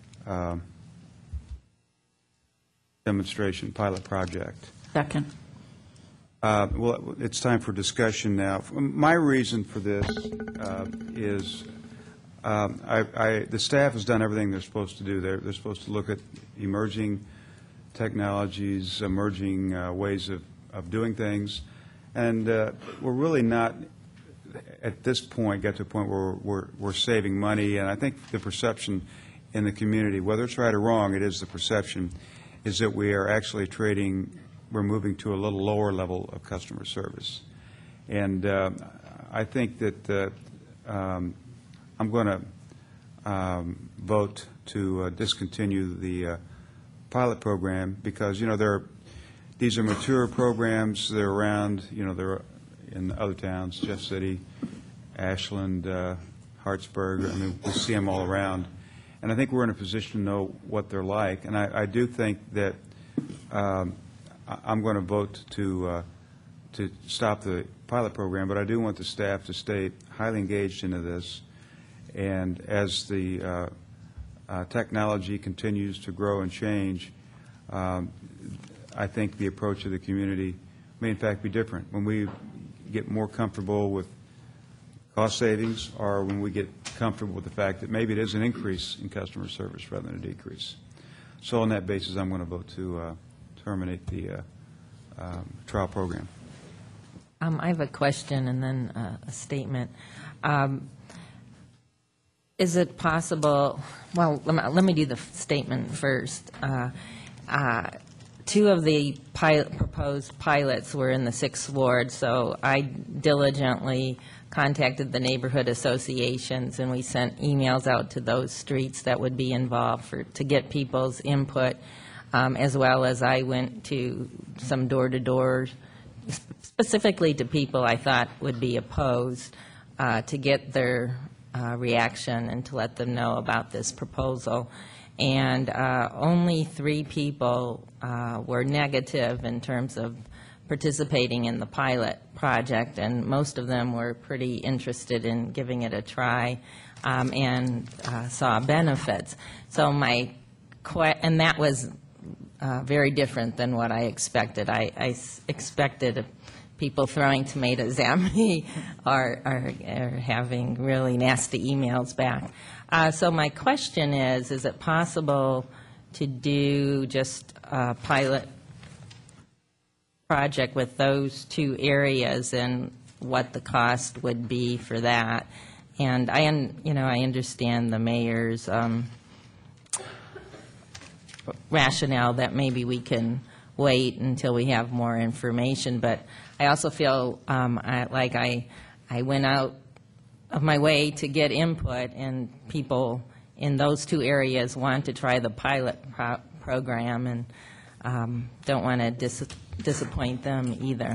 demonstration pilot project. Second. Well, it's time for discussion now. My reason for this is the staff has done everything they're supposed to do. They're supposed to look at emerging technologies, emerging ways of doing things, and we're really not, at this point, get to a point where we're saving money, and I think the perception in the community, whether it's right or wrong, it is the perception, is that we are actually we're moving to a little lower level of customer service. And I think that I'm going to vote to discontinue the pilot program because, these are mature programs. They're around, they're in other towns, Jeff City, Ashland, Hartsburg. I mean, we see them all around. And I think we're in a position to know what they're like. And I do think that I'm going to vote to stop the pilot program, but I do want the staff to stay highly engaged into this. And as the technology continues to grow and change, I think the approach of the community may in fact be different. When we get more comfortable with cost savings, or when we get comfortable with the fact that maybe it is an increase in customer service rather than a decrease. So on that basis, I'm going to vote to terminate the trial program. I have a question and then a statement. Is it possible, well, let me do the statement first. Two of the proposed pilots were in the 6th Ward, so I diligently contacted the neighborhood associations, and we sent emails out to those streets that would be involved to get people's input, as well as I went to some door-to-door, specifically to people I thought would be opposed, to get their reaction and to let them know about this proposal. And only 3 people were negative in terms of participating in the pilot project, and most of them were pretty interested in giving it a try and saw benefits. So and that was very different than what I expected. I expected people throwing tomatoes at me or having really nasty emails back. So my question is it possible to do just a pilot project with those two areas and what the cost would be for that? And I understand the mayor's rationale that maybe we can wait until we have more information, but I also feel like I went out of my way to get input, and people in those two areas want to try the pilot program, and don't want to disappoint them either.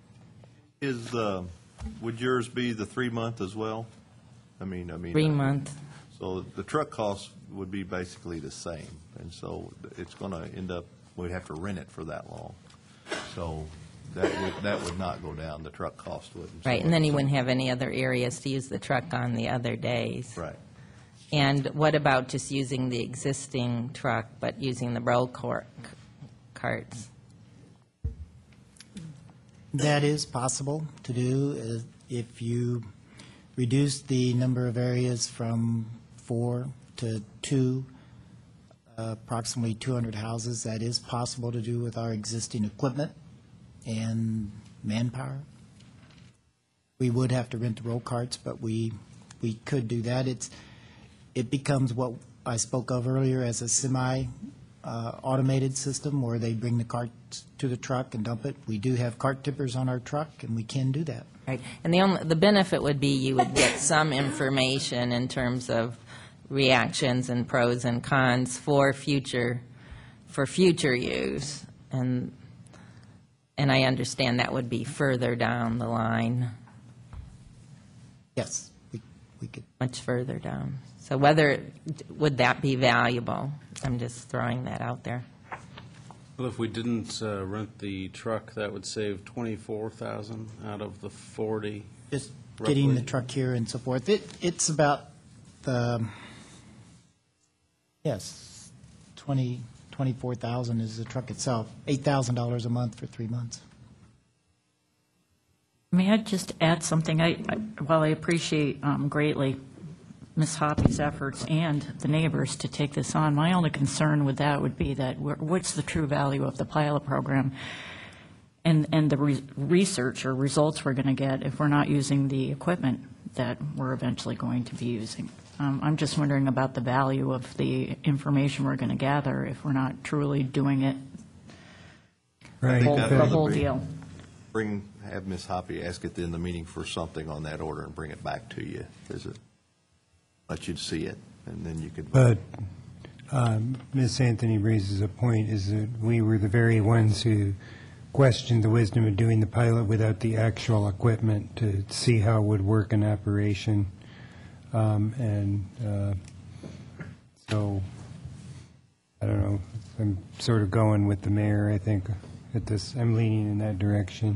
Would yours be the 3-month as well? I mean. 3-month. So the truck cost would be basically the same, and so it's going to end up, we'd have to rent it for that long. So that would not go down, the truck cost wouldn't. Right, and then you wouldn't have any other areas to use the truck on the other days. Right. And what about just using the existing truck, but using the roll carts? That is possible to do if you reduce the number of areas from 4 to 2, approximately 200 houses. That is possible to do with our existing equipment and manpower. We would have to rent the roll carts, but we could do that. It becomes what I spoke of earlier as a semi-automated system where they bring the carts to the truck and dump it. We do have cart tippers on our truck, and we can do that. Right, and the benefit would be you would get some information in terms of reactions and pros and cons for future use, and I understand that would be further down the line. Yes, we could. Much further down. So would that be valuable? I'm just throwing that out there. Well, if we didn't rent the truck, that would save $24,000 out of the 40. Just roughly. getting the truck here and so forth. It's about, $24,000 is the truck itself, $8,000 a month for 3 months. May I just add something? While I appreciate greatly Ms. Hoppy's efforts and the neighbors to take this on, my only concern with that would be that what's the true value of the pilot program and the research or results we're going to get if we're not using the equipment that we're eventually going to be using. I'm just wondering about the value of the information we're going to gather if we're not truly doing it, Right. the whole deal. Have Ms. Hoppy ask at the end of the meeting for something on that order and bring it back to you. Let you see it, and then you could. But Ms. Anthony raises a point, is that we were the very ones who questioned the wisdom of doing the pilot without the actual equipment to see how it would work in operation. So, I don't know, I'm sort of going with the mayor, I think, at this, I'm leaning in that direction.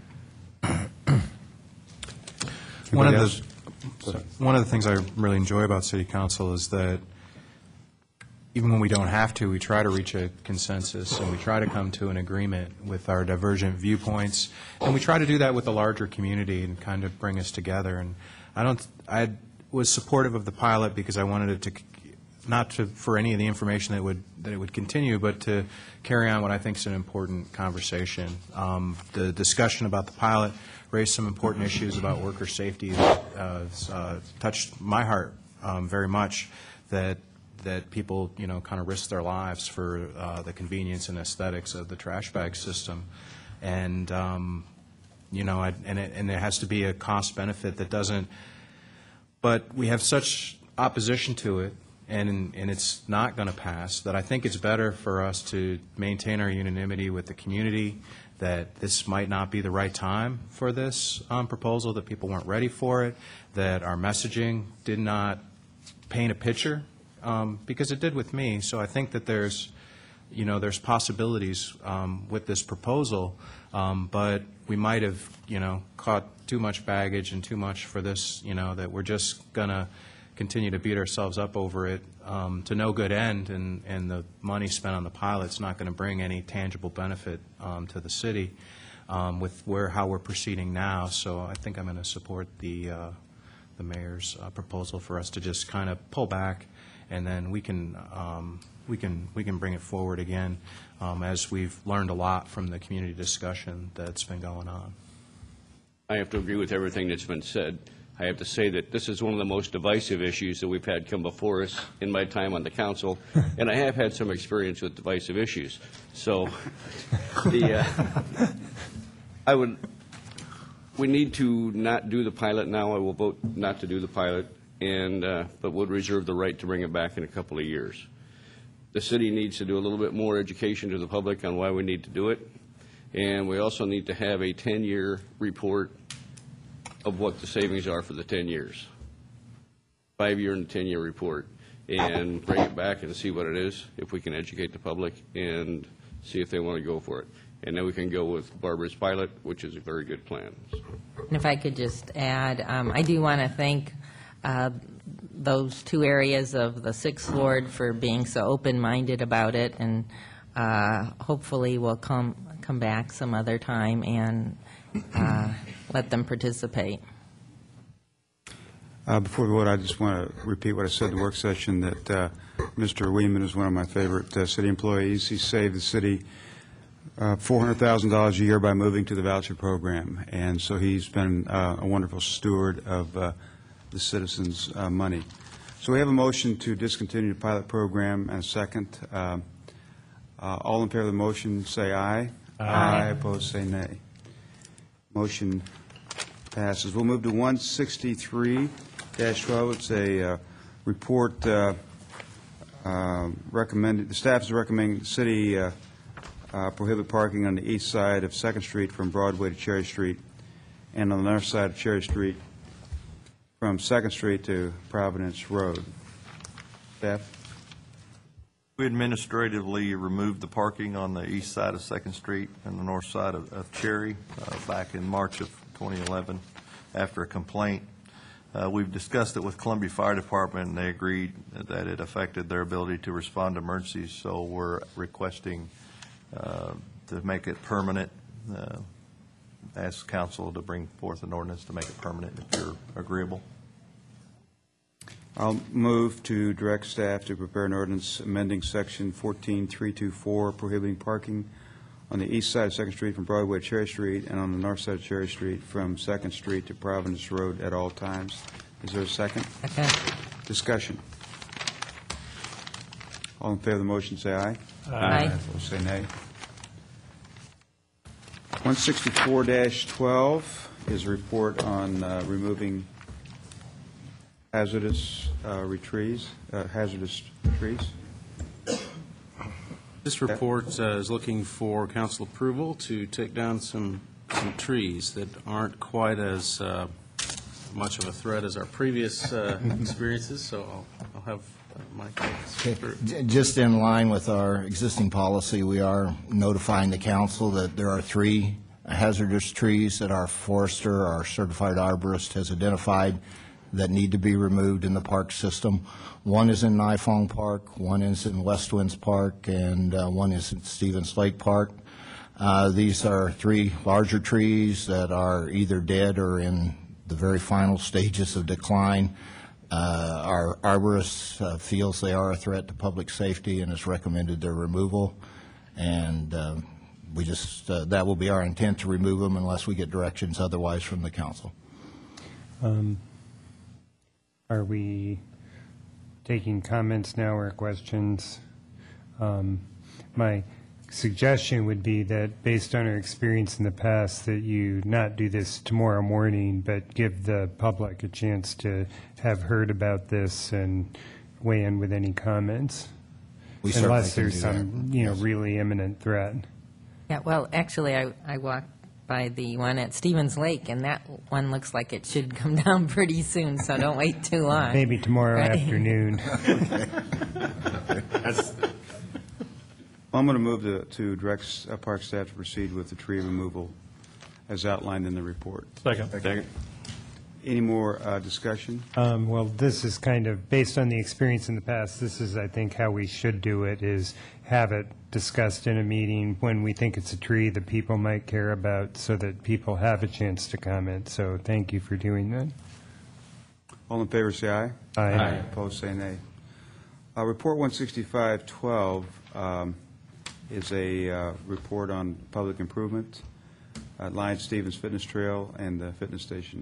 One of the things I really enjoy about City Council is that even when we don't have to, we try to reach a consensus, and we try to come to an agreement with our divergent viewpoints, and we try to do that with the larger community and kind of bring us together. And I was supportive of the pilot because I wanted it to, for any of the information that it would continue, but to carry on what I think is an important conversation. The discussion about the pilot raised some important issues about worker safety that touched my heart very much, that people, kind of risk their lives for the convenience and aesthetics of the trash bag system. And, and it has to be a cost benefit that doesn't, but we have such opposition to it, and it's not going to pass, that I think it's better for us to maintain our unanimity with the community, that this might not be the right time for this proposal, that people weren't ready for it, that our messaging did not paint a picture, because it did with me. So I think that there's possibilities with this proposal, but we might have, caught too much baggage and too much for this, that we're just going to continue to beat ourselves up over it to no good end, and the money spent on the pilot's not going to bring any tangible benefit to the city with how we're proceeding now. So I think I'm going to support the mayor's proposal for us to just kind of pull back, and then we can bring it forward again as we've learned a lot from the community discussion that's been going on. I have to agree with everything that's been said. I have to say that this is one of the most divisive issues that we've had come before us in my time on the council, and I have had some experience with divisive issues. So we need to not do the pilot now. I will vote not to do the pilot, but would reserve the right to bring it back in a couple of years. The city needs to do a little bit more education to the public on why we need to do it, and we also need to have a 10-year report of what the savings are for the 10 years, 5-year and 10-year report, and bring it back and see what it is, if we can educate the public and see if they want to go for it. And then we can go with Barbara's pilot, which is a very good plan. And if I could just add, I do want to thank those two areas of the Sixth Ward for being so open-minded about it, and hopefully we'll come back some other time and let them participate. Before we vote, I just want to repeat what I said in the work session, that Mr. Weeman is one of my favorite city employees. He saved the city $400,000 a year by moving to the voucher program, and so he's been a wonderful steward of the citizens' money. So we have a motion to discontinue the pilot program and a second. All in favor of the motion, say aye. Aye. Opposed, say nay. Motion passes. We'll move to 163-12. It's a report recommended. The staff is recommending the city prohibit parking on the east side of 2nd Street from Broadway to Cherry Street, and on the north side of Cherry Street from 2nd Street to Providence Road. Staff? We administratively removed the parking on the east side of 2nd Street and the north side of Cherry back in March of 2011 after a complaint. We've discussed it with Columbia Fire Department, and they agreed that it affected their ability to respond to emergencies, so we're requesting to make it permanent. Ask council to bring forth an ordinance to make it permanent if you're agreeable. I'll move to direct staff to prepare an ordinance amending Section 14324 prohibiting parking on the east side of 2nd Street from Broadway to Cherry Street and on the north side of Cherry Street from 2nd Street to Providence Road at all times. Is there a second? Okay. Discussion. All in favor of the motion, say aye. Aye. Opposed, say nay. 164-12 is a report on removing hazardous trees. This report is looking for council approval to take down some trees that aren't quite as much of a threat as our previous experiences, so I'll have Mike. Okay. Just in line with our existing policy, we are notifying the council that there are 3 hazardous trees that our forester, our certified arborist, has identified that need to be removed in the park system. One is in Nifong Park, one is in West Winds Park, and one is in Stevens Lake Park. These are 3 larger trees that are either dead or in the very final stages of decline. Our arborist feels they are a threat to public safety and has recommended their removal. And we just, that will be our intent to remove them unless we get directions otherwise from the council. Are we taking comments now or questions? My suggestion would be that, based on our experience in the past, that you not do this tomorrow morning, but give the public a chance to have heard about this and weigh in with any comments, unless there's some, really imminent threat. Yeah, well, actually, I walked by the one at Stevens Lake, and that one looks like it should come down pretty soon, so don't wait too long. Maybe tomorrow afternoon. I'm going to move to direct park staff to proceed with the tree removal as outlined in the report. Second. Any more discussion? Well, this is kind of, based on the experience in the past, this is, I think, how we should do it, is have it discussed in a meeting when we think it's a tree that people might care about, so that people have a chance to comment. So thank you for doing that. All in favor, say aye. Aye. Opposed, say nay. Report 16512 is a report on public improvement at Lions Stevens Fitness Trail and the fitness station.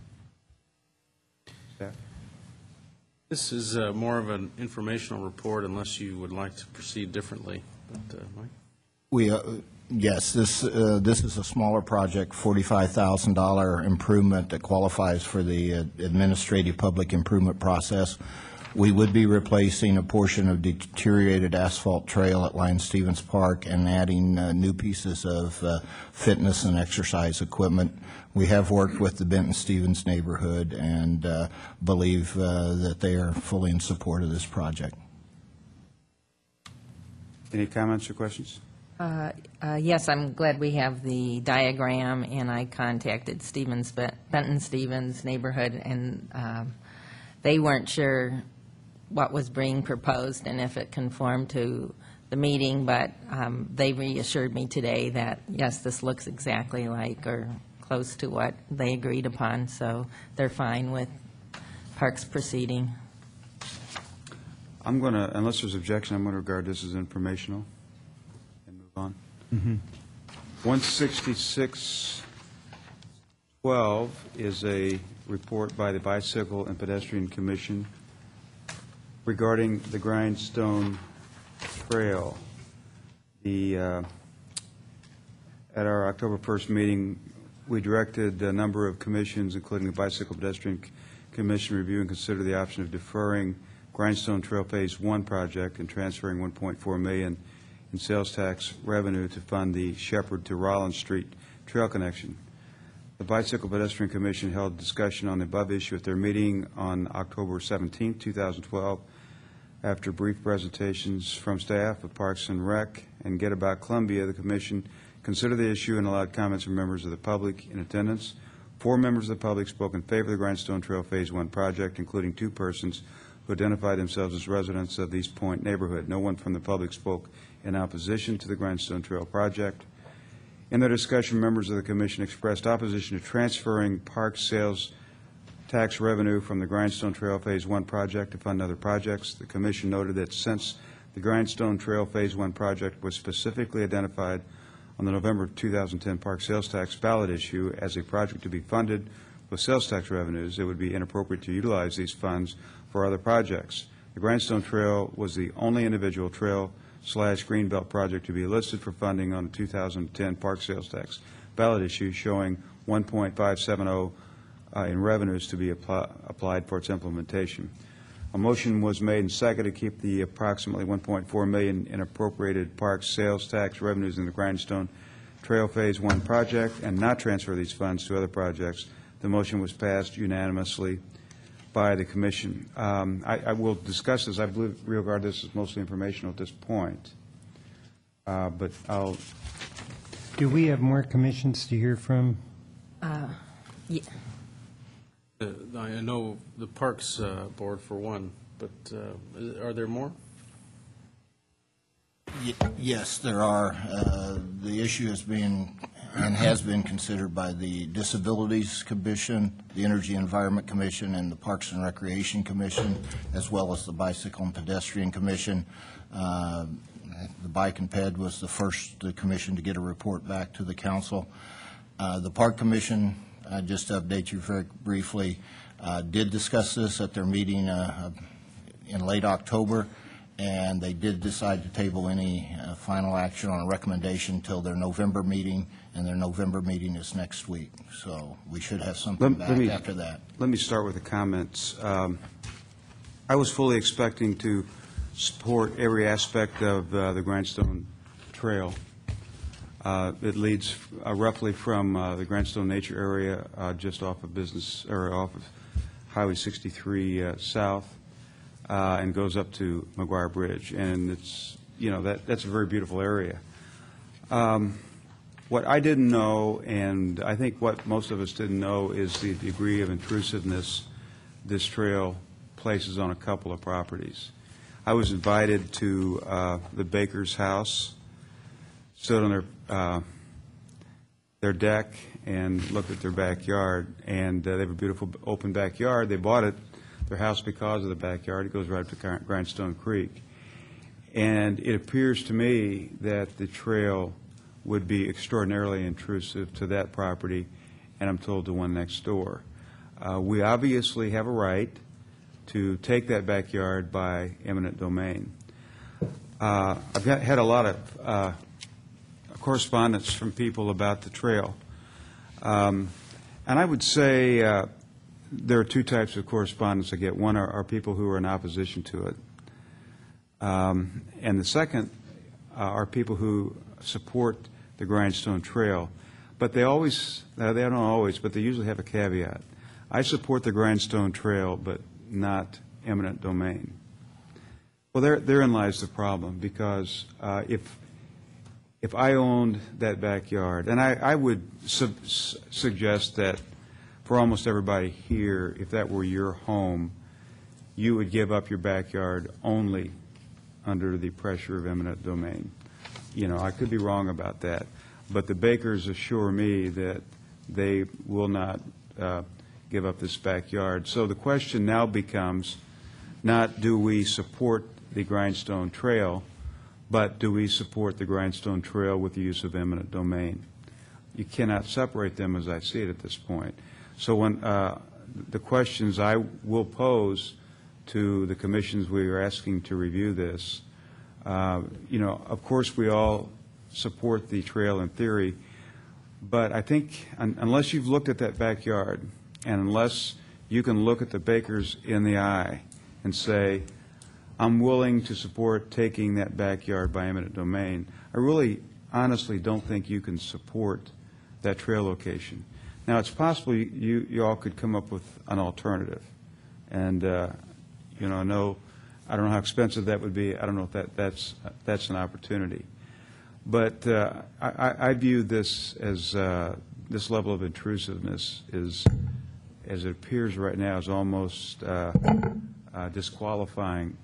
Staff? This is more of an informational report unless you would like to proceed differently. But, Mike? Yes, this is a smaller project, $45,000 improvement that qualifies for the administrative public improvement process. We would be replacing a portion of deteriorated asphalt trail at Lions Stevens Park and adding new pieces of fitness and exercise equipment. We have worked with the Benton Stevens neighborhood and believe that they are fully in support of this project. Any comments or questions? Yes, I'm glad we have the diagram, and I contacted Benton Stevens neighborhood, and they weren't sure what was being proposed and if it conformed to the meeting, but they reassured me today that, yes, this looks exactly like or close to what they agreed upon, so they're fine with Parks proceeding. I'm going to, unless there's objection, I'm going to regard this as informational and move on. 16612 is a report by the Bicycle and Pedestrian Commission regarding the Grindstone Trail. At our October 1st meeting, we directed a number of commissions, including the Bicycle Pedestrian Commission, review and consider the option of deferring Grindstone Trail Phase 1 project and transferring $1.4 million in sales tax revenue to fund the Shepherd to Rollins Street trail connection. The Bicycle Pedestrian Commission held a discussion on the above issue at their meeting on October 17, 2012. After brief presentations from staff of Parks and Rec and Get About Columbia, the Commission considered the issue and allowed comments from members of the public in attendance. 4 members of the public spoke in favor of the Grindstone Trail Phase 1 project, including 2 persons who identified themselves as residents of the East Point neighborhood. No one from the public spoke in opposition to the Grindstone Trail project. In their discussion, members of the Commission expressed opposition to transferring park sales tax revenue from the Grindstone Trail Phase 1 project to fund other projects. The Commission noted that since the Grindstone Trail Phase 1 project was specifically identified on the November 2010 park sales tax ballot issue as a project to be funded with sales tax revenues, it would be inappropriate to utilize these funds for other projects. The Grindstone Trail was the only individual trail/greenbelt project to be listed for funding on the 2010 park sales tax ballot issue, showing 1.570 in revenues to be applied for its implementation. A motion was made and seconded to keep the approximately $1.4 million in appropriated park sales tax revenues in the Grindstone Trail Phase 1 project and not transfer these funds to other projects. The motion was passed unanimously by the Commission. I will discuss this. I regard this as mostly informational at this point, but I'll... Do we have more commissions to hear from? Yeah. I know the Parks Board for one, but are there more? Yes, there are. The issue has been considered by the Disabilities Commission, the Energy Environment Commission, and the Parks and Recreation Commission, as well as the Bicycle and Pedestrian Commission. The Bike and Ped was the first commission to get a report back to the council. The Park Commission, just to update you very briefly, did discuss this at their meeting in late October, and they did decide to table any final action on a recommendation until their November meeting, and their November meeting is next week. So we should have something back after that. Let me start with the comments. I was fully expecting to support every aspect of the Grindstone Trail. It leads roughly from the Grindstone Nature Area just off of off of Highway 63 South and goes up to McGuire Bridge, and it's that's a very beautiful area. What I didn't know, and I think what most of us didn't know, is the degree of intrusiveness this trail places on a couple of properties. I was invited to the Baker's house, stood on their deck and looked at their backyard, and they have a beautiful open backyard. They bought their house because of the backyard. It goes right up to Grindstone Creek. And it appears to me that the trail would be extraordinarily intrusive to that property, and I'm told to one next door. We obviously have a right to take that backyard by eminent domain. I've had a lot of correspondence from people about the trail. And I would say there are two types of correspondence I get. One are people who are in opposition to it. And the second are people who support the Grindstone Trail. But they don't always, but they usually have a caveat. I support the Grindstone Trail, but not eminent domain. Well, therein lies the problem, because if I owned that backyard, and I would suggest that for almost everybody here, if that were your home, you would give up your backyard only under the pressure of eminent domain. I could be wrong about that, but the Bakers assure me that they will not give up this backyard. So the question now becomes not do we support the Grindstone Trail, but do we support the Grindstone Trail with the use of eminent domain? You cannot separate them as I see it at this point. So when the questions I will pose to the commissions we are asking to review this, of course we all support the trail in theory, but I think unless you've looked at that backyard, and unless you can look at the Bakers in the eye and say, I'm willing to support taking that backyard by eminent domain, I really honestly don't think you can support that trail location. Now, it's possible you all could come up with an alternative. And, I don't know how expensive that would be. I don't know if that's an opportunity. But I view this as this level of intrusiveness as it appears right now, is almost disqualifying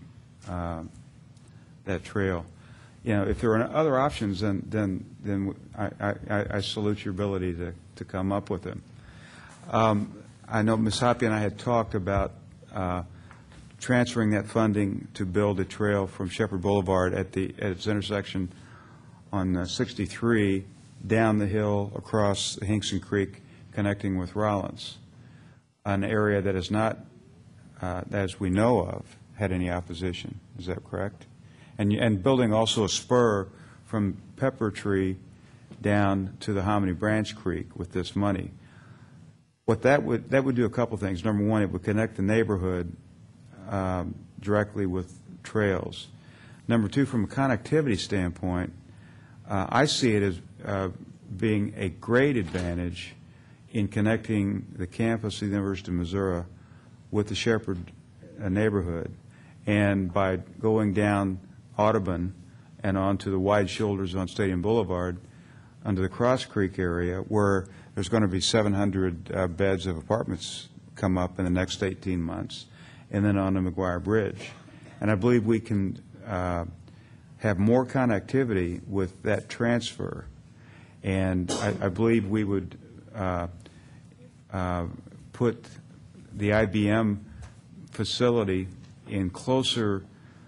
that trail. If there are other options, then I salute your ability to come up with them. I know Ms. Hoppe and I had talked about transferring that funding to build a trail from Shepherd Boulevard at its intersection on 63 down the hill across Hinkson Creek, connecting with Rollins, an area that is not, as we know of, had any opposition. Is that correct? And building also a spur from Pepper Tree down to the Hominy Branch Creek with this money. What that would do a couple things. Number one, it would connect the neighborhood directly with trails. Number two, from a connectivity standpoint, I see it as being a great advantage in connecting the campus of the University of Missouri with the Shepherd neighborhood. And by going down Audubon and onto the wide shoulders on Stadium Boulevard, under the Cross Creek area, where there's going to be 700 beds of apartments come up in the next 18 months, and then on the McGuire Bridge. And I believe we can have more connectivity with that transfer. And I believe we would put the IBM facility in closer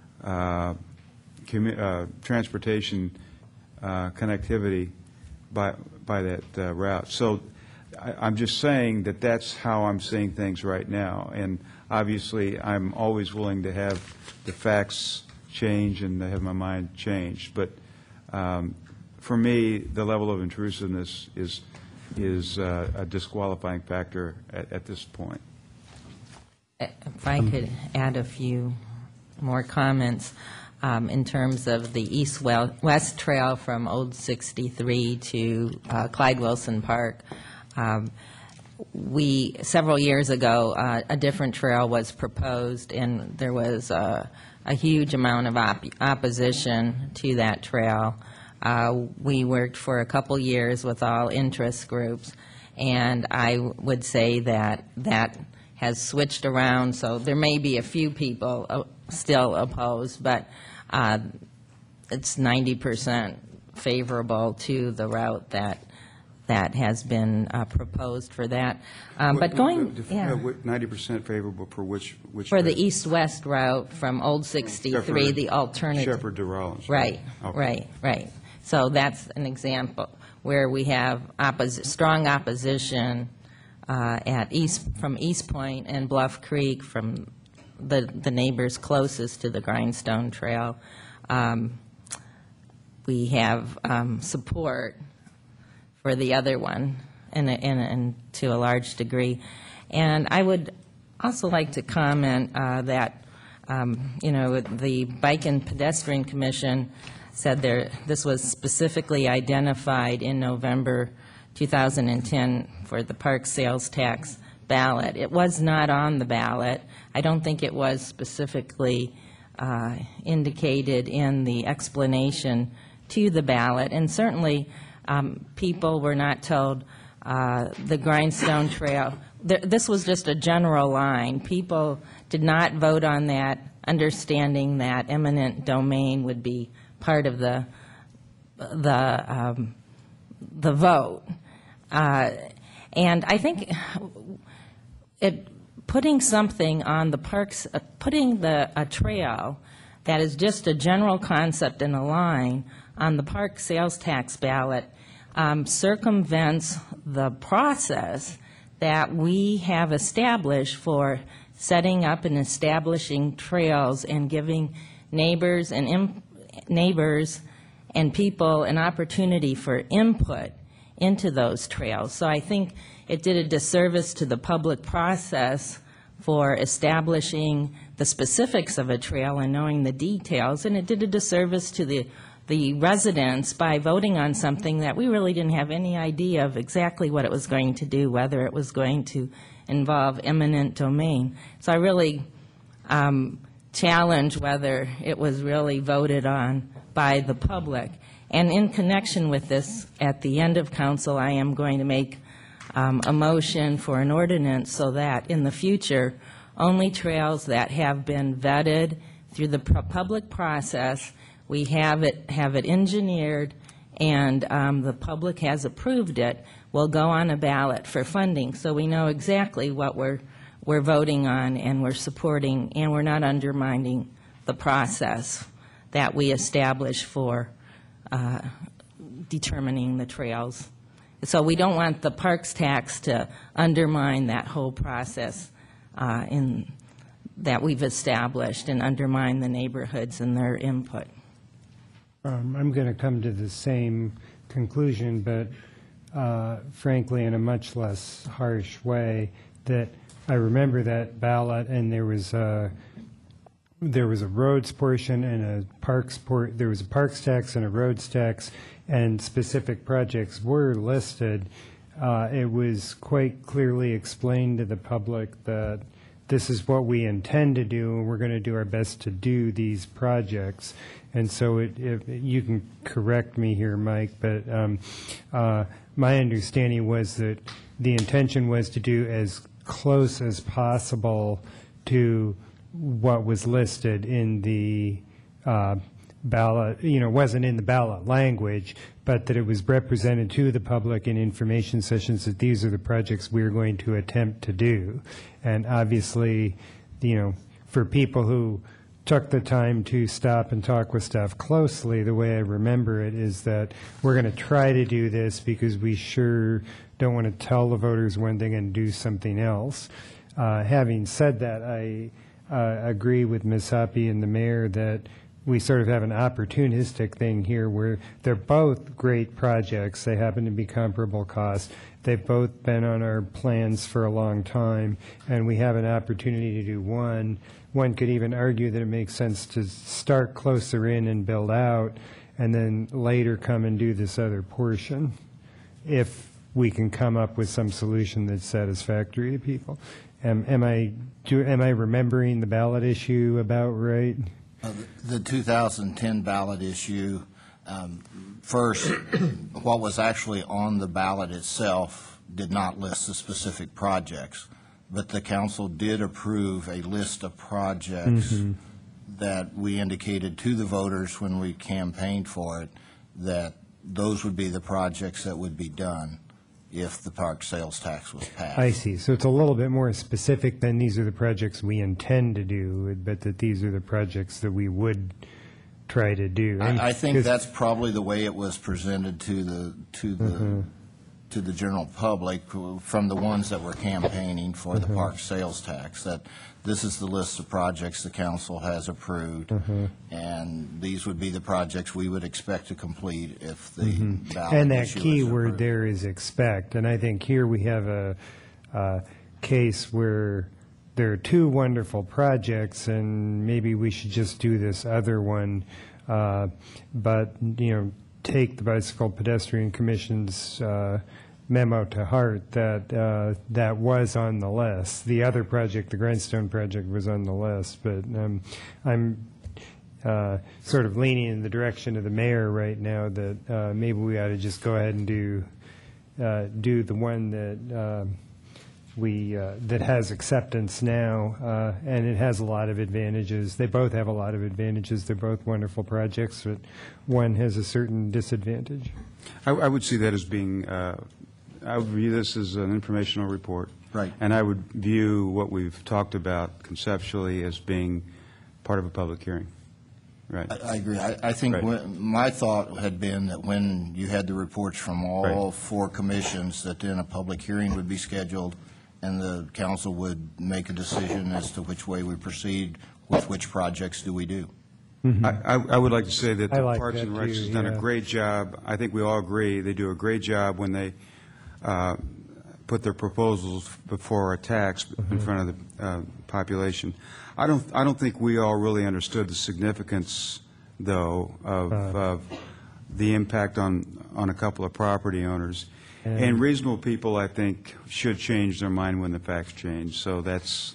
transportation connectivity by that route. So I'm just saying that that's how I'm seeing things right now. And obviously, I'm always willing to have the facts change and to have my mind changed. But for me, the level of intrusiveness is a disqualifying factor at this point. If I could add a few more comments in terms of the east-west trail from Old 63 to Clyde Wilson Park. Several years ago, a different trail was proposed, and there was a huge amount of opposition to that trail. We worked for a couple years with all interest groups, and I would say that that has switched around, so there may be a few people still opposed, but it's 90% favorable to the route that has been proposed for that. But going, yeah. 90% favorable for which? For the east-west route from Old 63, the alternative. Shepherd to Rollins. Right, Okay. right. So that's an example where we have strong opposition from East Point and Bluff Creek, from the neighbors closest to the Grindstone Trail. We have support for the other one, and to a large degree. And I would also like to comment that, the Bike and Pedestrian Commission said this was specifically identified in November 2010 for the park sales tax ballot. It was not on the ballot. I don't think it was specifically indicated in the explanation to the ballot, and certainly people were not told the Grindstone Trail. This was just a general line. People did not vote on that, understanding that eminent domain would be part of the vote. And I think putting something on the parks, putting a trail that is just a general concept in a line on the park sales tax ballot circumvents the process that we have established for setting up and establishing trails and giving neighbors and people an opportunity for input into those trails. So I think it did a disservice to the public process for establishing the specifics of a trail and knowing the details, and it did a disservice to the residents by voting on something that we really didn't have any idea of exactly what it was going to do, whether it was going to involve eminent domain. So I really challenge whether it was really voted on by the public. And in connection with this, at the end of council, I am going to make a motion for an ordinance so that in the future, only trails that have been vetted through the public process, we have it engineered, and the public has approved it, will go on a ballot for funding. So we know exactly what we're voting on and we're supporting, and we're not undermining the process that we establish for determining the trails. So we don't want the parks tax to undermine that whole process that we've established and undermine the neighborhoods and their input. I'm going to come to the same conclusion, but frankly in a much less harsh way, that I remember that ballot, and there was a roads portion and a parks there was a parks tax and a roads tax, and specific projects were listed. It was quite clearly explained to the public that this is what we intend to do, and we're going to do our best to do these projects. And so you can correct me here, Mike, but my understanding was that the intention was to do as close as possible to what was listed in the ballot, wasn't in the ballot language, but that it was represented to the public in information sessions that these are the projects we're going to attempt to do. And obviously, for people who took the time to stop and talk with staff closely, the way I remember it is that we're going to try to do this because we sure don't want to tell the voters when they're going to do something else. Having said that, I agree with Ms. Hoppe and the mayor that we sort of have an opportunistic thing here where they're both great projects. They happen to be comparable costs. They've both been on our plans for a long time, and we have an opportunity to do one. One could even argue that it makes sense to start closer in and build out, and then later come and do this other portion, if we can come up with some solution that's satisfactory to people. Am I remembering the ballot issue about right? The 2010 ballot issue First, what was actually on the ballot itself did not list the specific projects, but the council did approve a list of projects that we indicated to the voters when we campaigned for it, that those would be the projects that would be done if the park sales tax was passed. I see. So it's a little bit more specific than these are the projects we intend to do, but that these are the projects that we would try to do. I think that's probably the way it was presented to the general public from the ones that were campaigning for the park sales tax, that this is the list of projects the council has approved, and these would be the projects we would expect to complete if the ballot And that issue key is word approved. there is expect. And I think here we have a case where there are two wonderful projects, and maybe we should just do this other one. But, take the Bicycle Pedestrian Commission's memo to heart that that was on the list. The other project, the Grindstone project, was on the list, but I'm sort of leaning in the direction of the mayor right now that maybe we ought to just go ahead and do the one that that has acceptance now, and it has a lot of advantages. They both have a lot of advantages. They're both wonderful projects, but one has a certain disadvantage. I would see that as being, I would view this as an informational report. Right. And I would view what we've talked about conceptually as being part of a public hearing. Right. I agree. I think my thought had been that when you had the reports from all four commissions, that then a public hearing would be scheduled, and the council would make a decision as to which way we proceed with which projects do we do. I would like to say that I the like Parks and that Recs too, has done a yeah. great job. I think we all agree they do a great job when they put their proposals before our tax in front of the population. I don't think we all really understood the significance, though, of the impact on a couple of property owners. And reasonable people, I think, should change their mind when the facts change. So that's,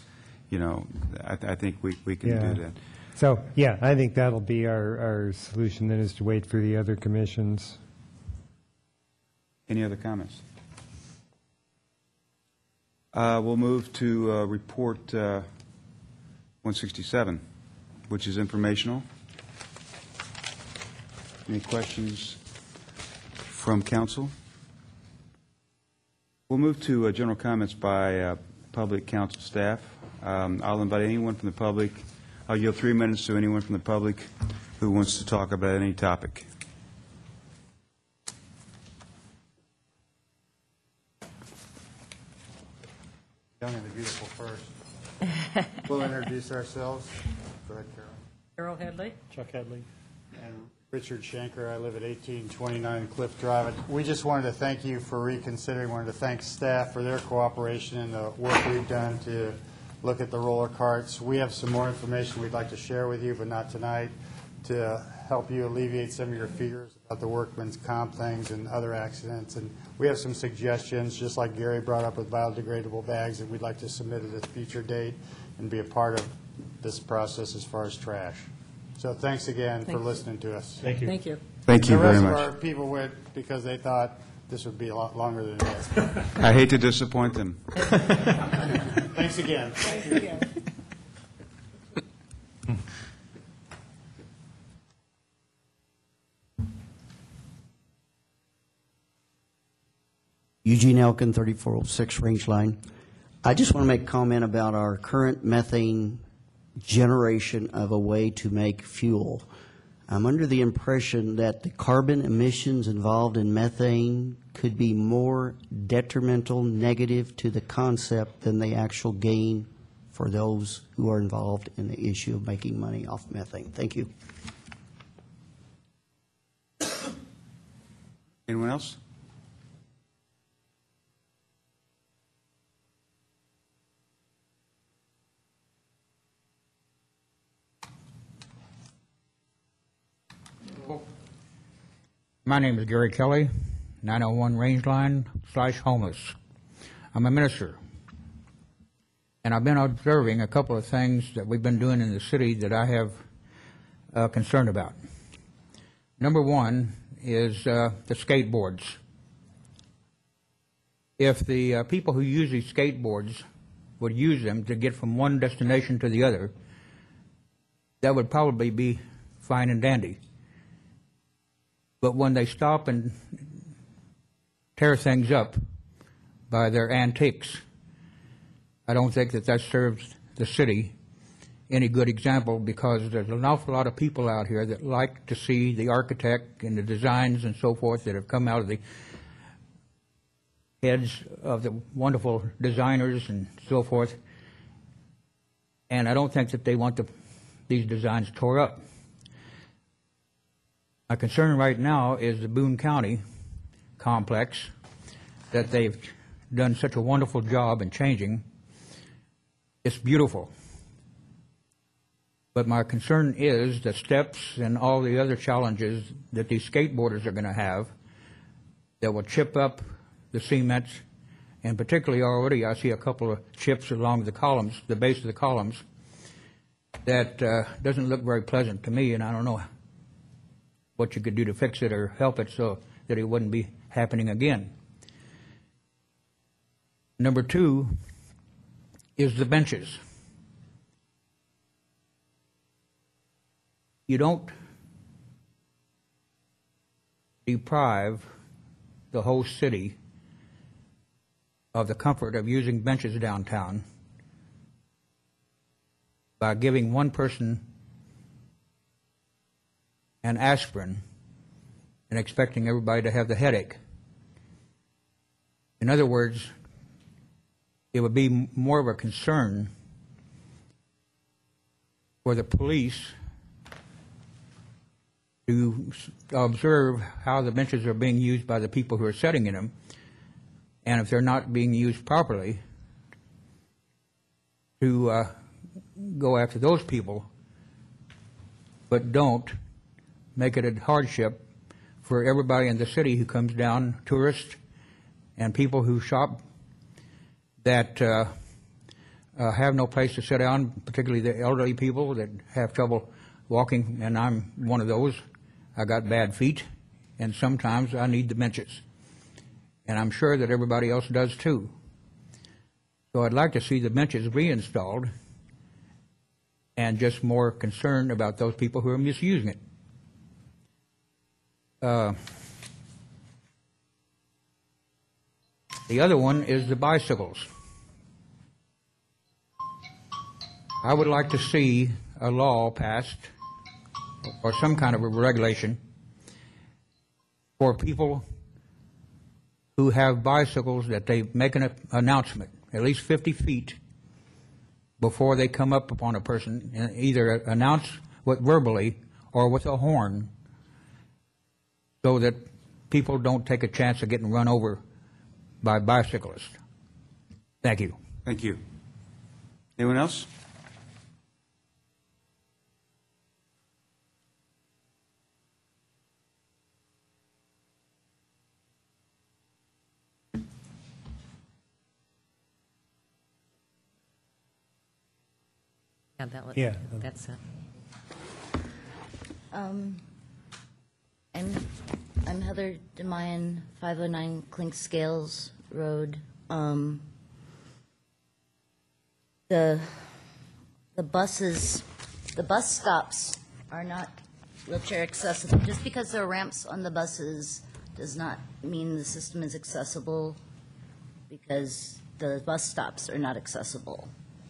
I think we can do that. So, yeah, I think that'll be our solution then, is to wait for the other commissions. Any other comments? We'll move to Report 167, which is informational. Any questions from council? We'll move to general comments by public council staff. I'll invite anyone from the public. I'll yield 3 minutes to anyone from the public who wants to talk about any topic. Young and the beautiful first. We'll introduce ourselves. Go ahead, Carol. Carol Headley. Chuck Headley. And Richard Shanker. I live at 1829 Cliff Drive. We just wanted to thank you for reconsidering. Wanted to thank staff for their cooperation and the work we've done to look at the roller carts. We have some more information we'd like to share with you, but not tonight, to help you alleviate some of your fears about the workman's comp things and other accidents. And we have some suggestions, just like Gary brought up with biodegradable bags, that we'd like to submit at a future date and be a part of this process as far as trash. So thanks again for listening to us. Thank you. Thank you. Thank you very much. The rest of our people went because they thought this would be a lot longer than it is. I hate to disappoint them. Thanks again. Thanks again. Eugene Elkin, 3406 Range Line. I just want to make a comment about our current methane generation of a way to make fuel. I'm under the impression that the carbon emissions involved in methane could be more detrimental, negative to the concept than the actual gain for those who are involved in the issue of making money off methane. Thank you. Anyone else? My name is Gary Kelly, 901 Rangeline/homeless. I'm a minister, and I've been observing a couple of things that we've been doing in the city that I have concern about. Number one is the skateboards. If the people who use these skateboards would use them to get from one destination to the other, that would probably be fine and dandy. But when they stop and tear things up by their antics, I don't think that serves the city any good example, because there's an awful lot of people out here that like to see the architect and the designs and so forth that have come out of the heads of the wonderful designers and so forth. And I don't think that they want these designs tore up. My concern right now is the Boone County complex that they've done such a wonderful job in changing. It's beautiful. But my concern is the steps and all the other challenges that these skateboarders are going to have that will chip up the cement, and particularly already I see a couple of chips along the columns, the base of the columns, that doesn't look very pleasant to me, and I don't know what you could do to fix it or help it so that it wouldn't be happening again. Number two is the benches. You don't deprive the whole city of the comfort of using benches downtown by giving one person an aspirin and expecting everybody to have the headache. In other words, it would be more of a concern for the police to observe how the benches are being used by the people who are sitting in them, and if they're not being used properly, to go after those people, but don't make it a hardship for everybody in the city who comes down, tourists and people who shop that have no place to sit down, particularly the elderly people that have trouble walking, and I'm one of those. I got bad feet, and sometimes I need the benches. And I'm sure that everybody else does too. So I'd like to see the benches reinstalled and just more concerned about those people who are misusing it. The other one is the bicycles. I would like to see a law passed or some kind of a regulation for people who have bicycles that they make an announcement at least 50 feet before they come up upon a person, and either announce verbally or with a horn, so that people don't take a chance of getting run over by bicyclists. Thank you. Thank you. Anyone else? Yeah, that's it. I'm Heather DeMayan, 509 Clink Scales Road. The bus stops are not wheelchair accessible. Just because there are ramps on the buses does not mean the system is accessible, because the bus stops are not accessible.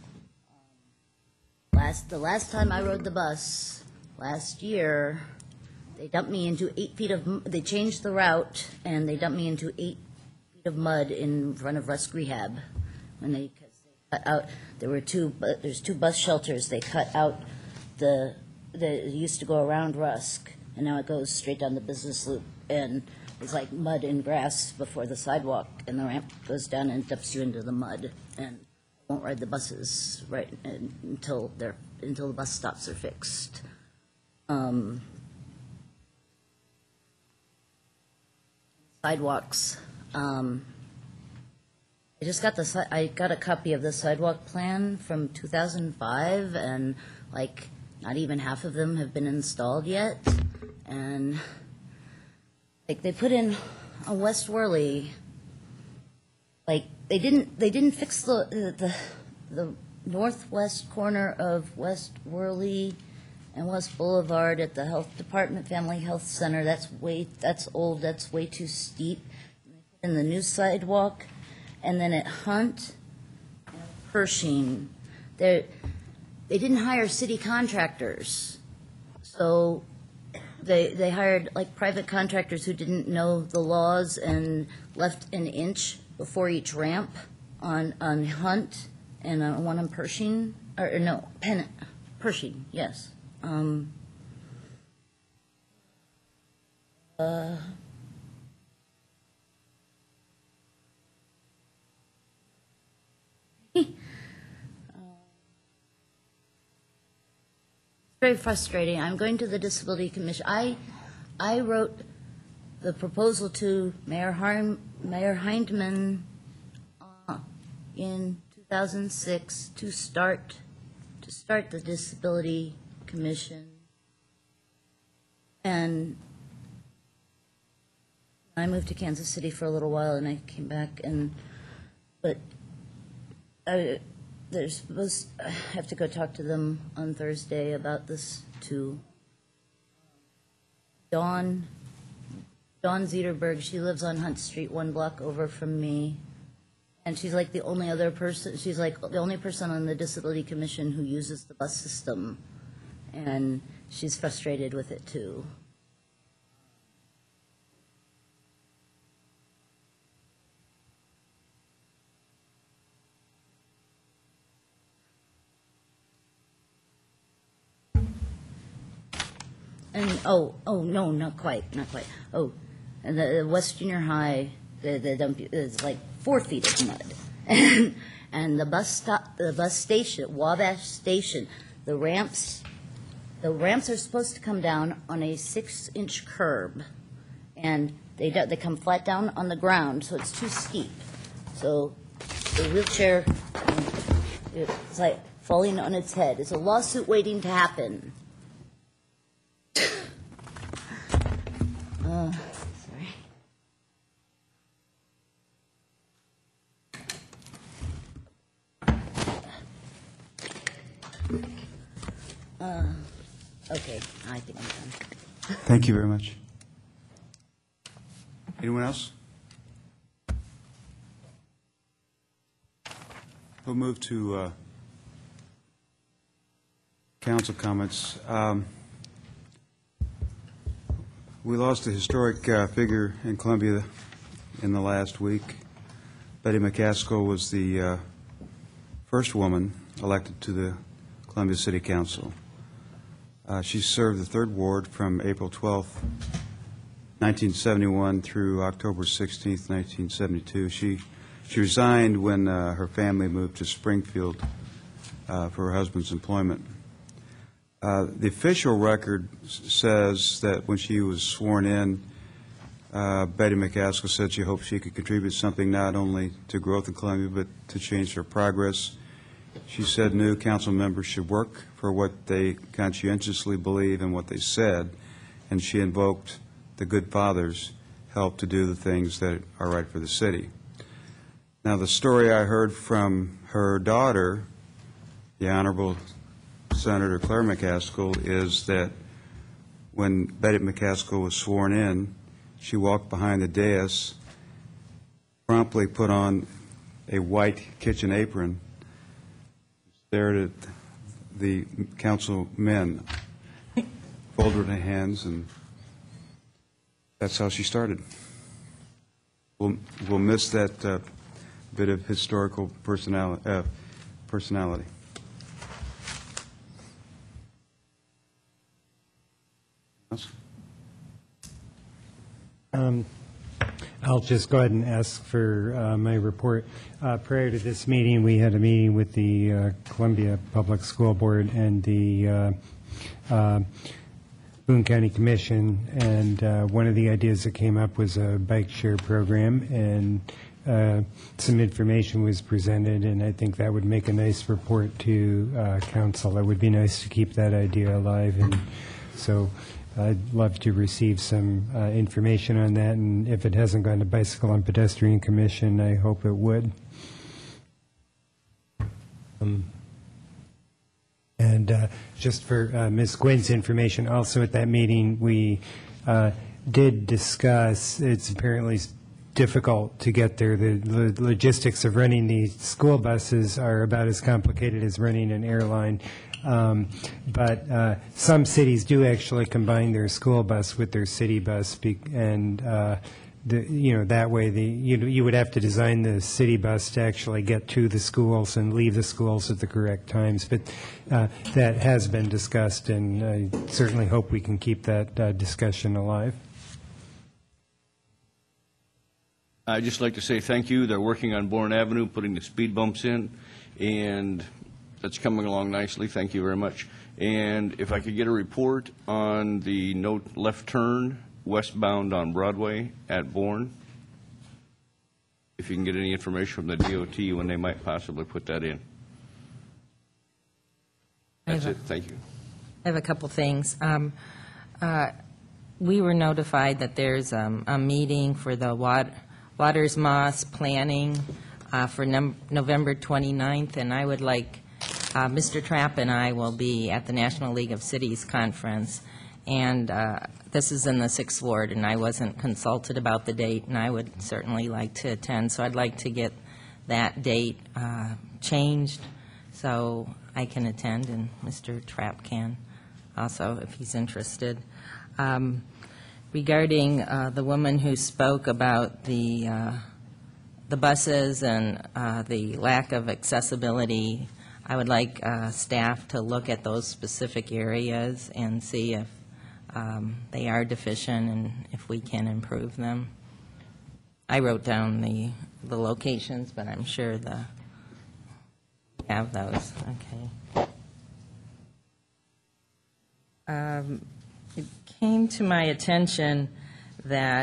The last time I rode the bus, last year, they dumped me into 8 feet of, they changed the route, and they dumped me into 8 feet of mud in front of Rusk Rehab. When they cut out, there's 2 bus shelters. They cut out it used to go around Rusk, and now it goes straight down the business loop, and it's like mud and grass before the sidewalk, and the ramp goes down and dumps you into the mud, and won't ride the buses until the bus stops are fixed. Sidewalks. I got a copy of the sidewalk plan from 2005, and not even half of them have been installed yet. And like they put in a West Worley, like they didn't fix the northwest corner of West Worley and West Boulevard at the Health Department Family Health Center. That's old, that's way too steep. And the new sidewalk, and then at Hunt and Pershing, they didn't hire city contractors. So they hired like private contractors who didn't know the laws and left an inch before each ramp on Hunt and one on Pershing, or no, Pershing, yes. Very frustrating. I'm going to the Disability Commission. I wrote the proposal to Mayor Hindman in 2006 to start the Disability Commission, and I moved to Kansas City for a little while, and I came back, but I have to go talk to them on Thursday about this too. Dawn Zederberg, she lives on Hunt Street, 1 block over from me. And she's like the only other person, she's like the only person on the Disability Commission who uses the bus system. And she's frustrated with it too. And no, not quite. Oh, and the West Junior High, the dump is like 4 feet of mud, and the bus station, Wabash Station, the ramps are supposed to come down on a 6-inch curb, and they come flat down on the ground, so it's too steep. So the wheelchair, it's like falling on its head. It's a lawsuit waiting to happen. Sorry. Okay, I think I'm done. Thank you very much. Anyone else? We'll move to council comments. We lost a historic figure in Columbia in the last week. Betty McCaskill was the first woman elected to the Columbia City Council. She served the 3rd Ward from April 12, 1971 through October 16, 1972. She resigned when her family moved to Springfield for her husband's employment. The official record says that when she was sworn in, Betty McCaskill said she hoped she could contribute something not only to growth in Columbia, but to change her progress. She said new council members should work for what they conscientiously believe and what they said, and she invoked the good father's help to do the things that are right for the city. Now, the story I heard from her daughter, the Honorable Senator Claire McCaskill, is that when Betty McCaskill was sworn in, she walked behind the dais, promptly put on a white kitchen apron, stared at the council men, folded her hands, and that's how she started. We'll miss that bit of historical personality. I'll just go ahead and ask for my report. Prior to this meeting, we had a meeting with the Columbia Public School Board and the Boone County Commission, and one of the ideas that came up was a bike share program, and some information was presented, and I think that would make a nice report to council. It would be nice to keep that idea alive, and so I'd love to receive some information on that, and if it hasn't gone to Bicycle and Pedestrian Commission, I hope it would. And just for Ms. Gwynn's information, also at that meeting, we did discuss, it's apparently difficult to get there. The logistics of running the school buses are about as complicated as running an airline. But some cities do actually combine their school bus with their city bus, and that way you would have to design the city bus to actually get to the schools and leave the schools at the correct times. But that has been discussed, and I certainly hope we can keep that discussion alive. I'd just like to say thank you. They're working on Bourne Avenue, putting the speed bumps in, and that's coming along nicely. Thank you very much. And if I could get a report on the no left turn westbound on Broadway at Bourne, if you can get any information from the DOT when they might possibly put that in. That's it. Thank you. I have a couple things. We were notified that there's a meeting for the Waters Moss planning for November 29th, and I would like, Mr. Trapp and I will be at the National League of Cities Conference, and this is in the 6th Ward, and I wasn't consulted about the date, and I would certainly like to attend, so I'd like to get that date changed so I can attend, and Mr. Trapp can also if he's interested. Regarding the woman who spoke about the buses and the lack of accessibility, I would like staff to look at those specific areas and see if they are deficient and if we can improve them. I wrote down the locations, but I'm sure have those. Okay. It came to my attention that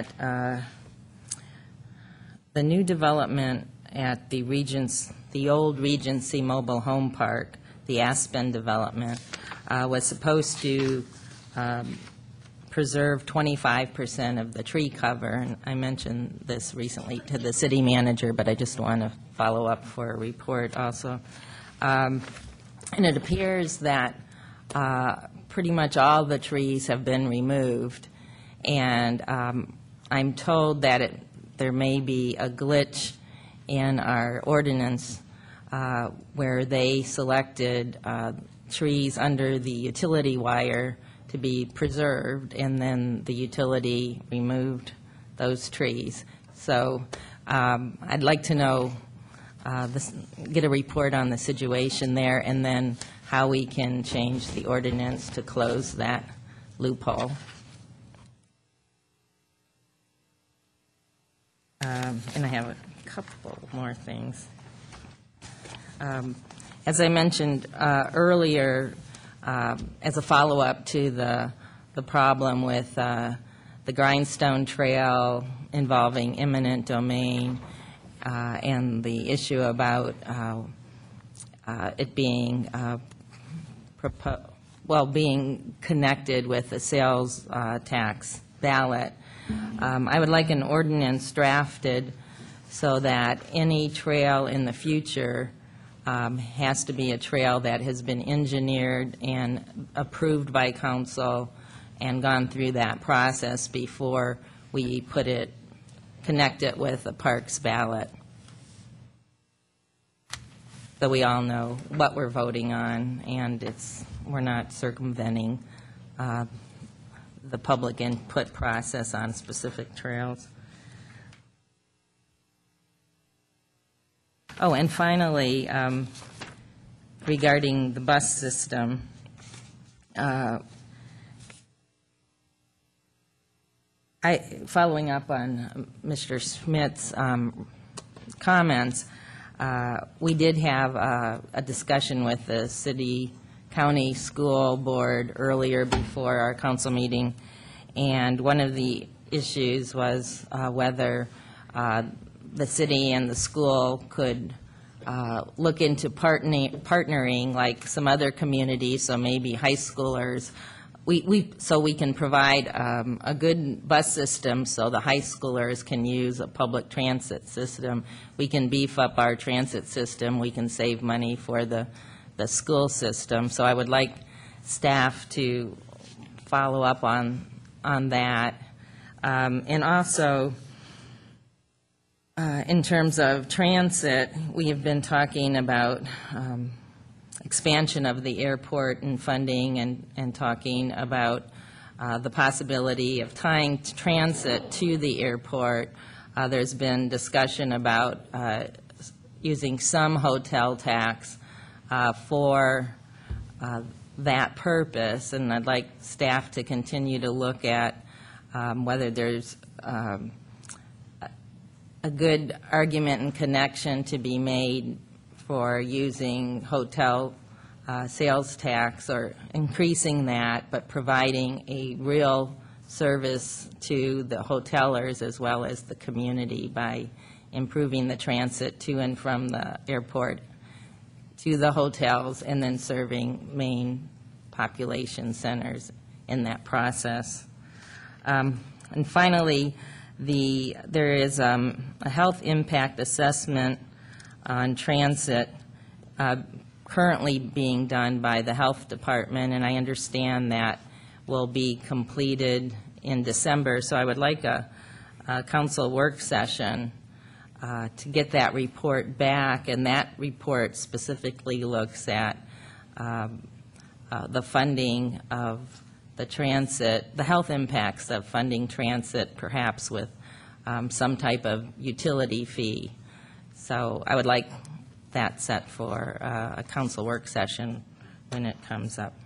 the new development at the old Regency Mobile Home Park, the Aspen development, was supposed to preserve 25% of the tree cover. And I mentioned this recently to the city manager, but I just want to follow up for a report also. And it appears that pretty much all the trees have been removed, and I'm told that there may be a glitch in our ordinance where they selected trees under the utility wire to be preserved, and then the utility removed those trees. So I'd like to know, get a report on the situation there, and then how we can change the ordinance to close that loophole. And I have a couple more things. As I mentioned earlier, as a follow-up to the problem with the Grindstone Trail involving eminent domain and the issue about it being being connected with the sales tax ballot, I would like an ordinance drafted so that any trail in the future has to be a trail that has been engineered and approved by council and gone through that process before we connect it with a parks ballot. So we all know what we're voting on, and we're not circumventing the public input process on specific trails. Oh, and finally, regarding the bus system, following up on Mr. Schmidt's comments, we did have a discussion with the city-county school board earlier before our council meeting, and one of the issues was whether the city and the school could look into partnering like some other communities, so maybe high schoolers so we can provide a good bus system so the high schoolers can use a public transit system. We can beef up our transit system. We can save money for the school system. So I would like staff to follow up on that. And also, in terms of transit, we have been talking about expansion of the airport and funding and talking about the possibility of tying transit to the airport. There's been discussion about using some hotel tax for that purpose, and I'd like staff to continue to look at whether there's a good argument and connection to be made for using hotel sales tax or increasing that, but providing a real service to the hotelers as well as the community by improving the transit to and from the airport to the hotels, and then serving main population centers in that process. And finally, there is a health impact assessment on transit currently being done by the Health Department, and I understand that will be completed in December. So I would like a council work session to get that report back, and that report specifically looks at the funding of the transit, the health impacts of funding transit, perhaps with some type of utility fee. So I would like that set for a council work session when it comes up.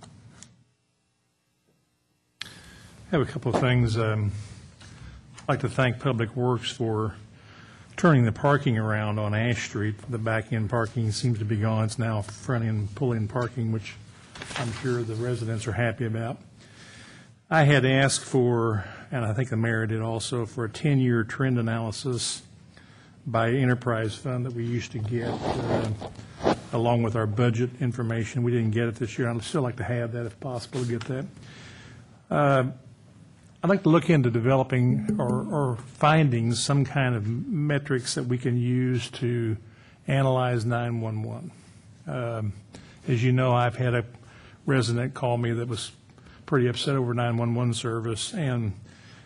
I have a couple of things. I'd like to thank Public Works for turning the parking around on Ash Street. The back-end parking seems to be gone. It's now front-end, pull-in parking, which I'm sure the residents are happy about. I had asked for, and I think the mayor did also, for a 10-year trend analysis by enterprise fund that we used to get along with our budget information. We didn't get it this year. I'd still like to have that if possible to get that. I'd like to look into developing or finding some kind of metrics that we can use to analyze 911. As you know, I've had a resident call me that was pretty upset over 911 service, and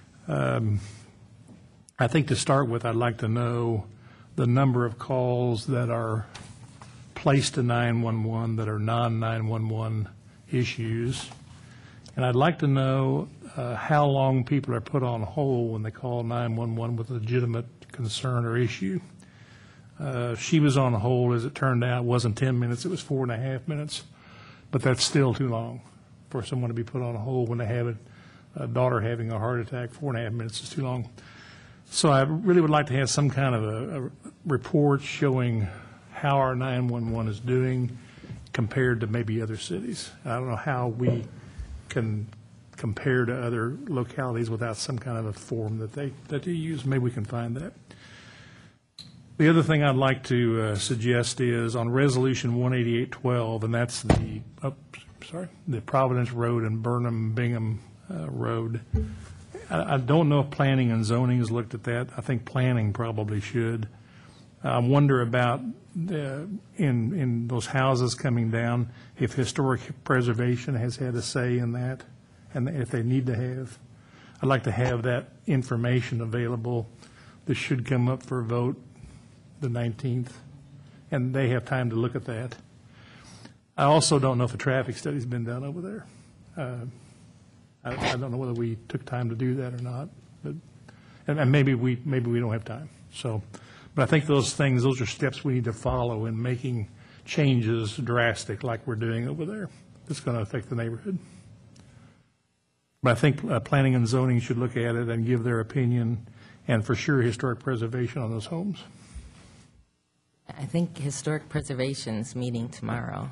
I think to start with, I'd like to know the number of calls that are placed to 911 that are non-911 issues, and I'd like to know how long people are put on hold when they call 911 with a legitimate concern or issue. She was on hold, as it turned out. It wasn't 10 minutes, it was 4.5 minutes, but that's still too long for someone to be put on hold when they have a daughter having a heart attack. 4.5 minutes is too long. So I really would like to have some kind of a report showing how our 911 is doing compared to maybe other cities. I don't know how we can compare to other localities without some kind of a form that they use. Maybe we can find that. The other thing I'd like to suggest is on Resolution 18812, and that's the Providence Road and Burnham-Bingham Road. I don't know if planning and zoning has looked at that. I think planning probably should. I wonder about in those houses coming down, if historic preservation has had a say in that, and if they need to have. I'd like to have that information available. This should come up for a vote the 19th, and they have time to look at that. I also don't know if a traffic study's been done over there. I don't know whether we took time to do that or not, but and maybe we don't have time. So, but I think those are steps we need to follow in making changes drastic like we're doing over there. It's going to affect the neighborhood. But I think planning and zoning should look at it and give their opinion, and for sure historic preservation on those homes. I think historic preservation's meeting tomorrow.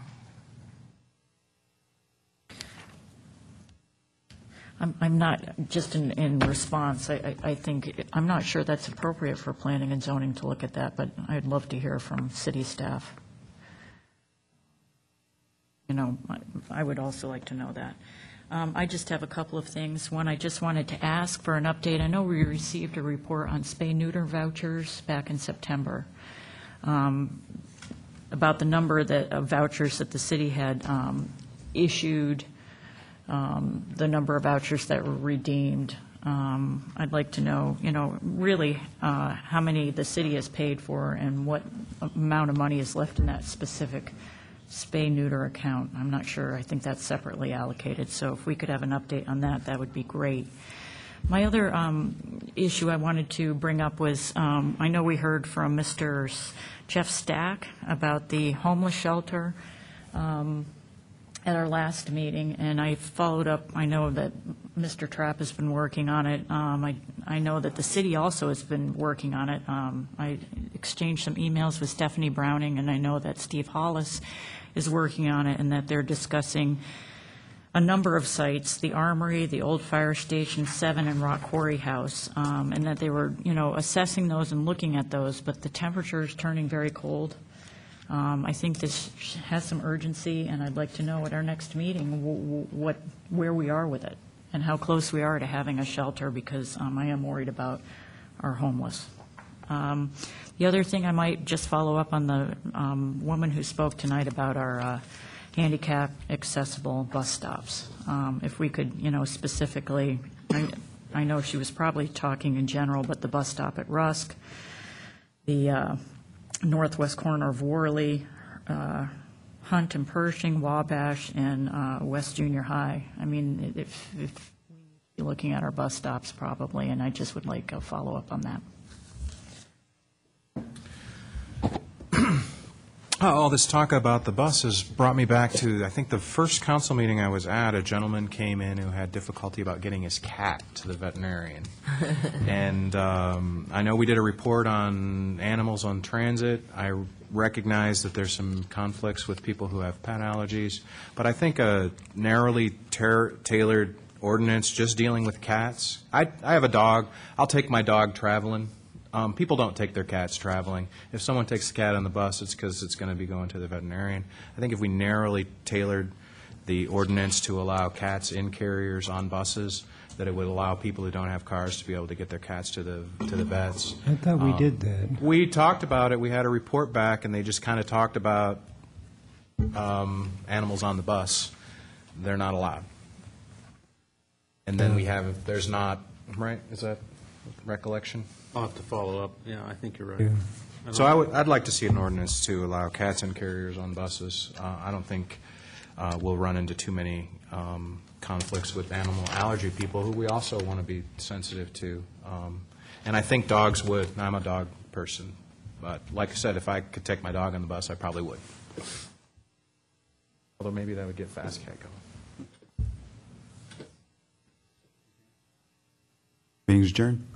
I'm not, just in response, I think, I'm not sure that's appropriate for planning and zoning to look at that, but I'd love to hear from city staff. You know, I would also like to know that. I just have a couple of things. One, I just wanted to ask for an update. I know we received a report on spay-neuter vouchers back in September about the number of vouchers that the city had issued, the number of vouchers that were redeemed. I'd like to know, really how many the city has paid for and what amount of money is left in that specific spay-neuter account. I'm not sure. I think that's separately allocated. So if we could have an update on that, that would be great. My other issue I wanted to bring up was, I know we heard from Mr. Jeff Stack about the homeless shelter at our last meeting, and I followed up. I know that Mr. Trapp has been working on it. I know that the city also has been working on it. I exchanged some emails with Stephanie Browning, and I know that Steve Hollis is working on it, and that they're discussing a number of sites, the Armory, the old Fire Station 7, and Rock Quarry House, and that they were, assessing those and looking at those, but the temperature is turning very cold. I think this has some urgency, and I'd like to know at our next meeting where we are with it and how close we are to having a shelter, because I am worried about our homeless. The other thing, I might just follow up on the woman who spoke tonight about our handicap accessible bus stops. If we could, specifically, I know she was probably talking in general, but the bus stop at Rusk, the northwest corner of Worley, Hunt and Pershing, Wabash, and West Junior High. I mean, if you're looking at our bus stops probably, and I just would like a follow-up on that. All this talk about the buses brought me back to, I think, the first council meeting I was at. A gentleman came in who had difficulty about getting his cat to the veterinarian. And I know we did a report on animals on transit. I recognize that there's some conflicts with people who have pet allergies. But I think a narrowly tailored ordinance just dealing with cats. I have a dog. I'll take my dog traveling. People don't take their cats traveling. If someone takes the cat on the bus, it's because it's going to be going to the veterinarian. I think if we narrowly tailored the ordinance to allow cats in carriers on buses, that it would allow people who don't have cars to be able to get their cats to the vets. I thought we did that. We talked about it. We had a report back, and they just kind of talked about animals on the bus. They're not allowed. And then there's not, right? Is that recollection? I'll have to follow up. Yeah, I think you're right. Yeah. So I'd like to see an ordinance to allow cats and carriers on buses. I don't think we'll run into too many conflicts with animal allergy people who we also want to be sensitive to. And I think dogs would. I'm a dog person. But like I said, if I could take my dog on the bus, I probably would. Although maybe that would get Fast Cat going. Meeting's adjourned.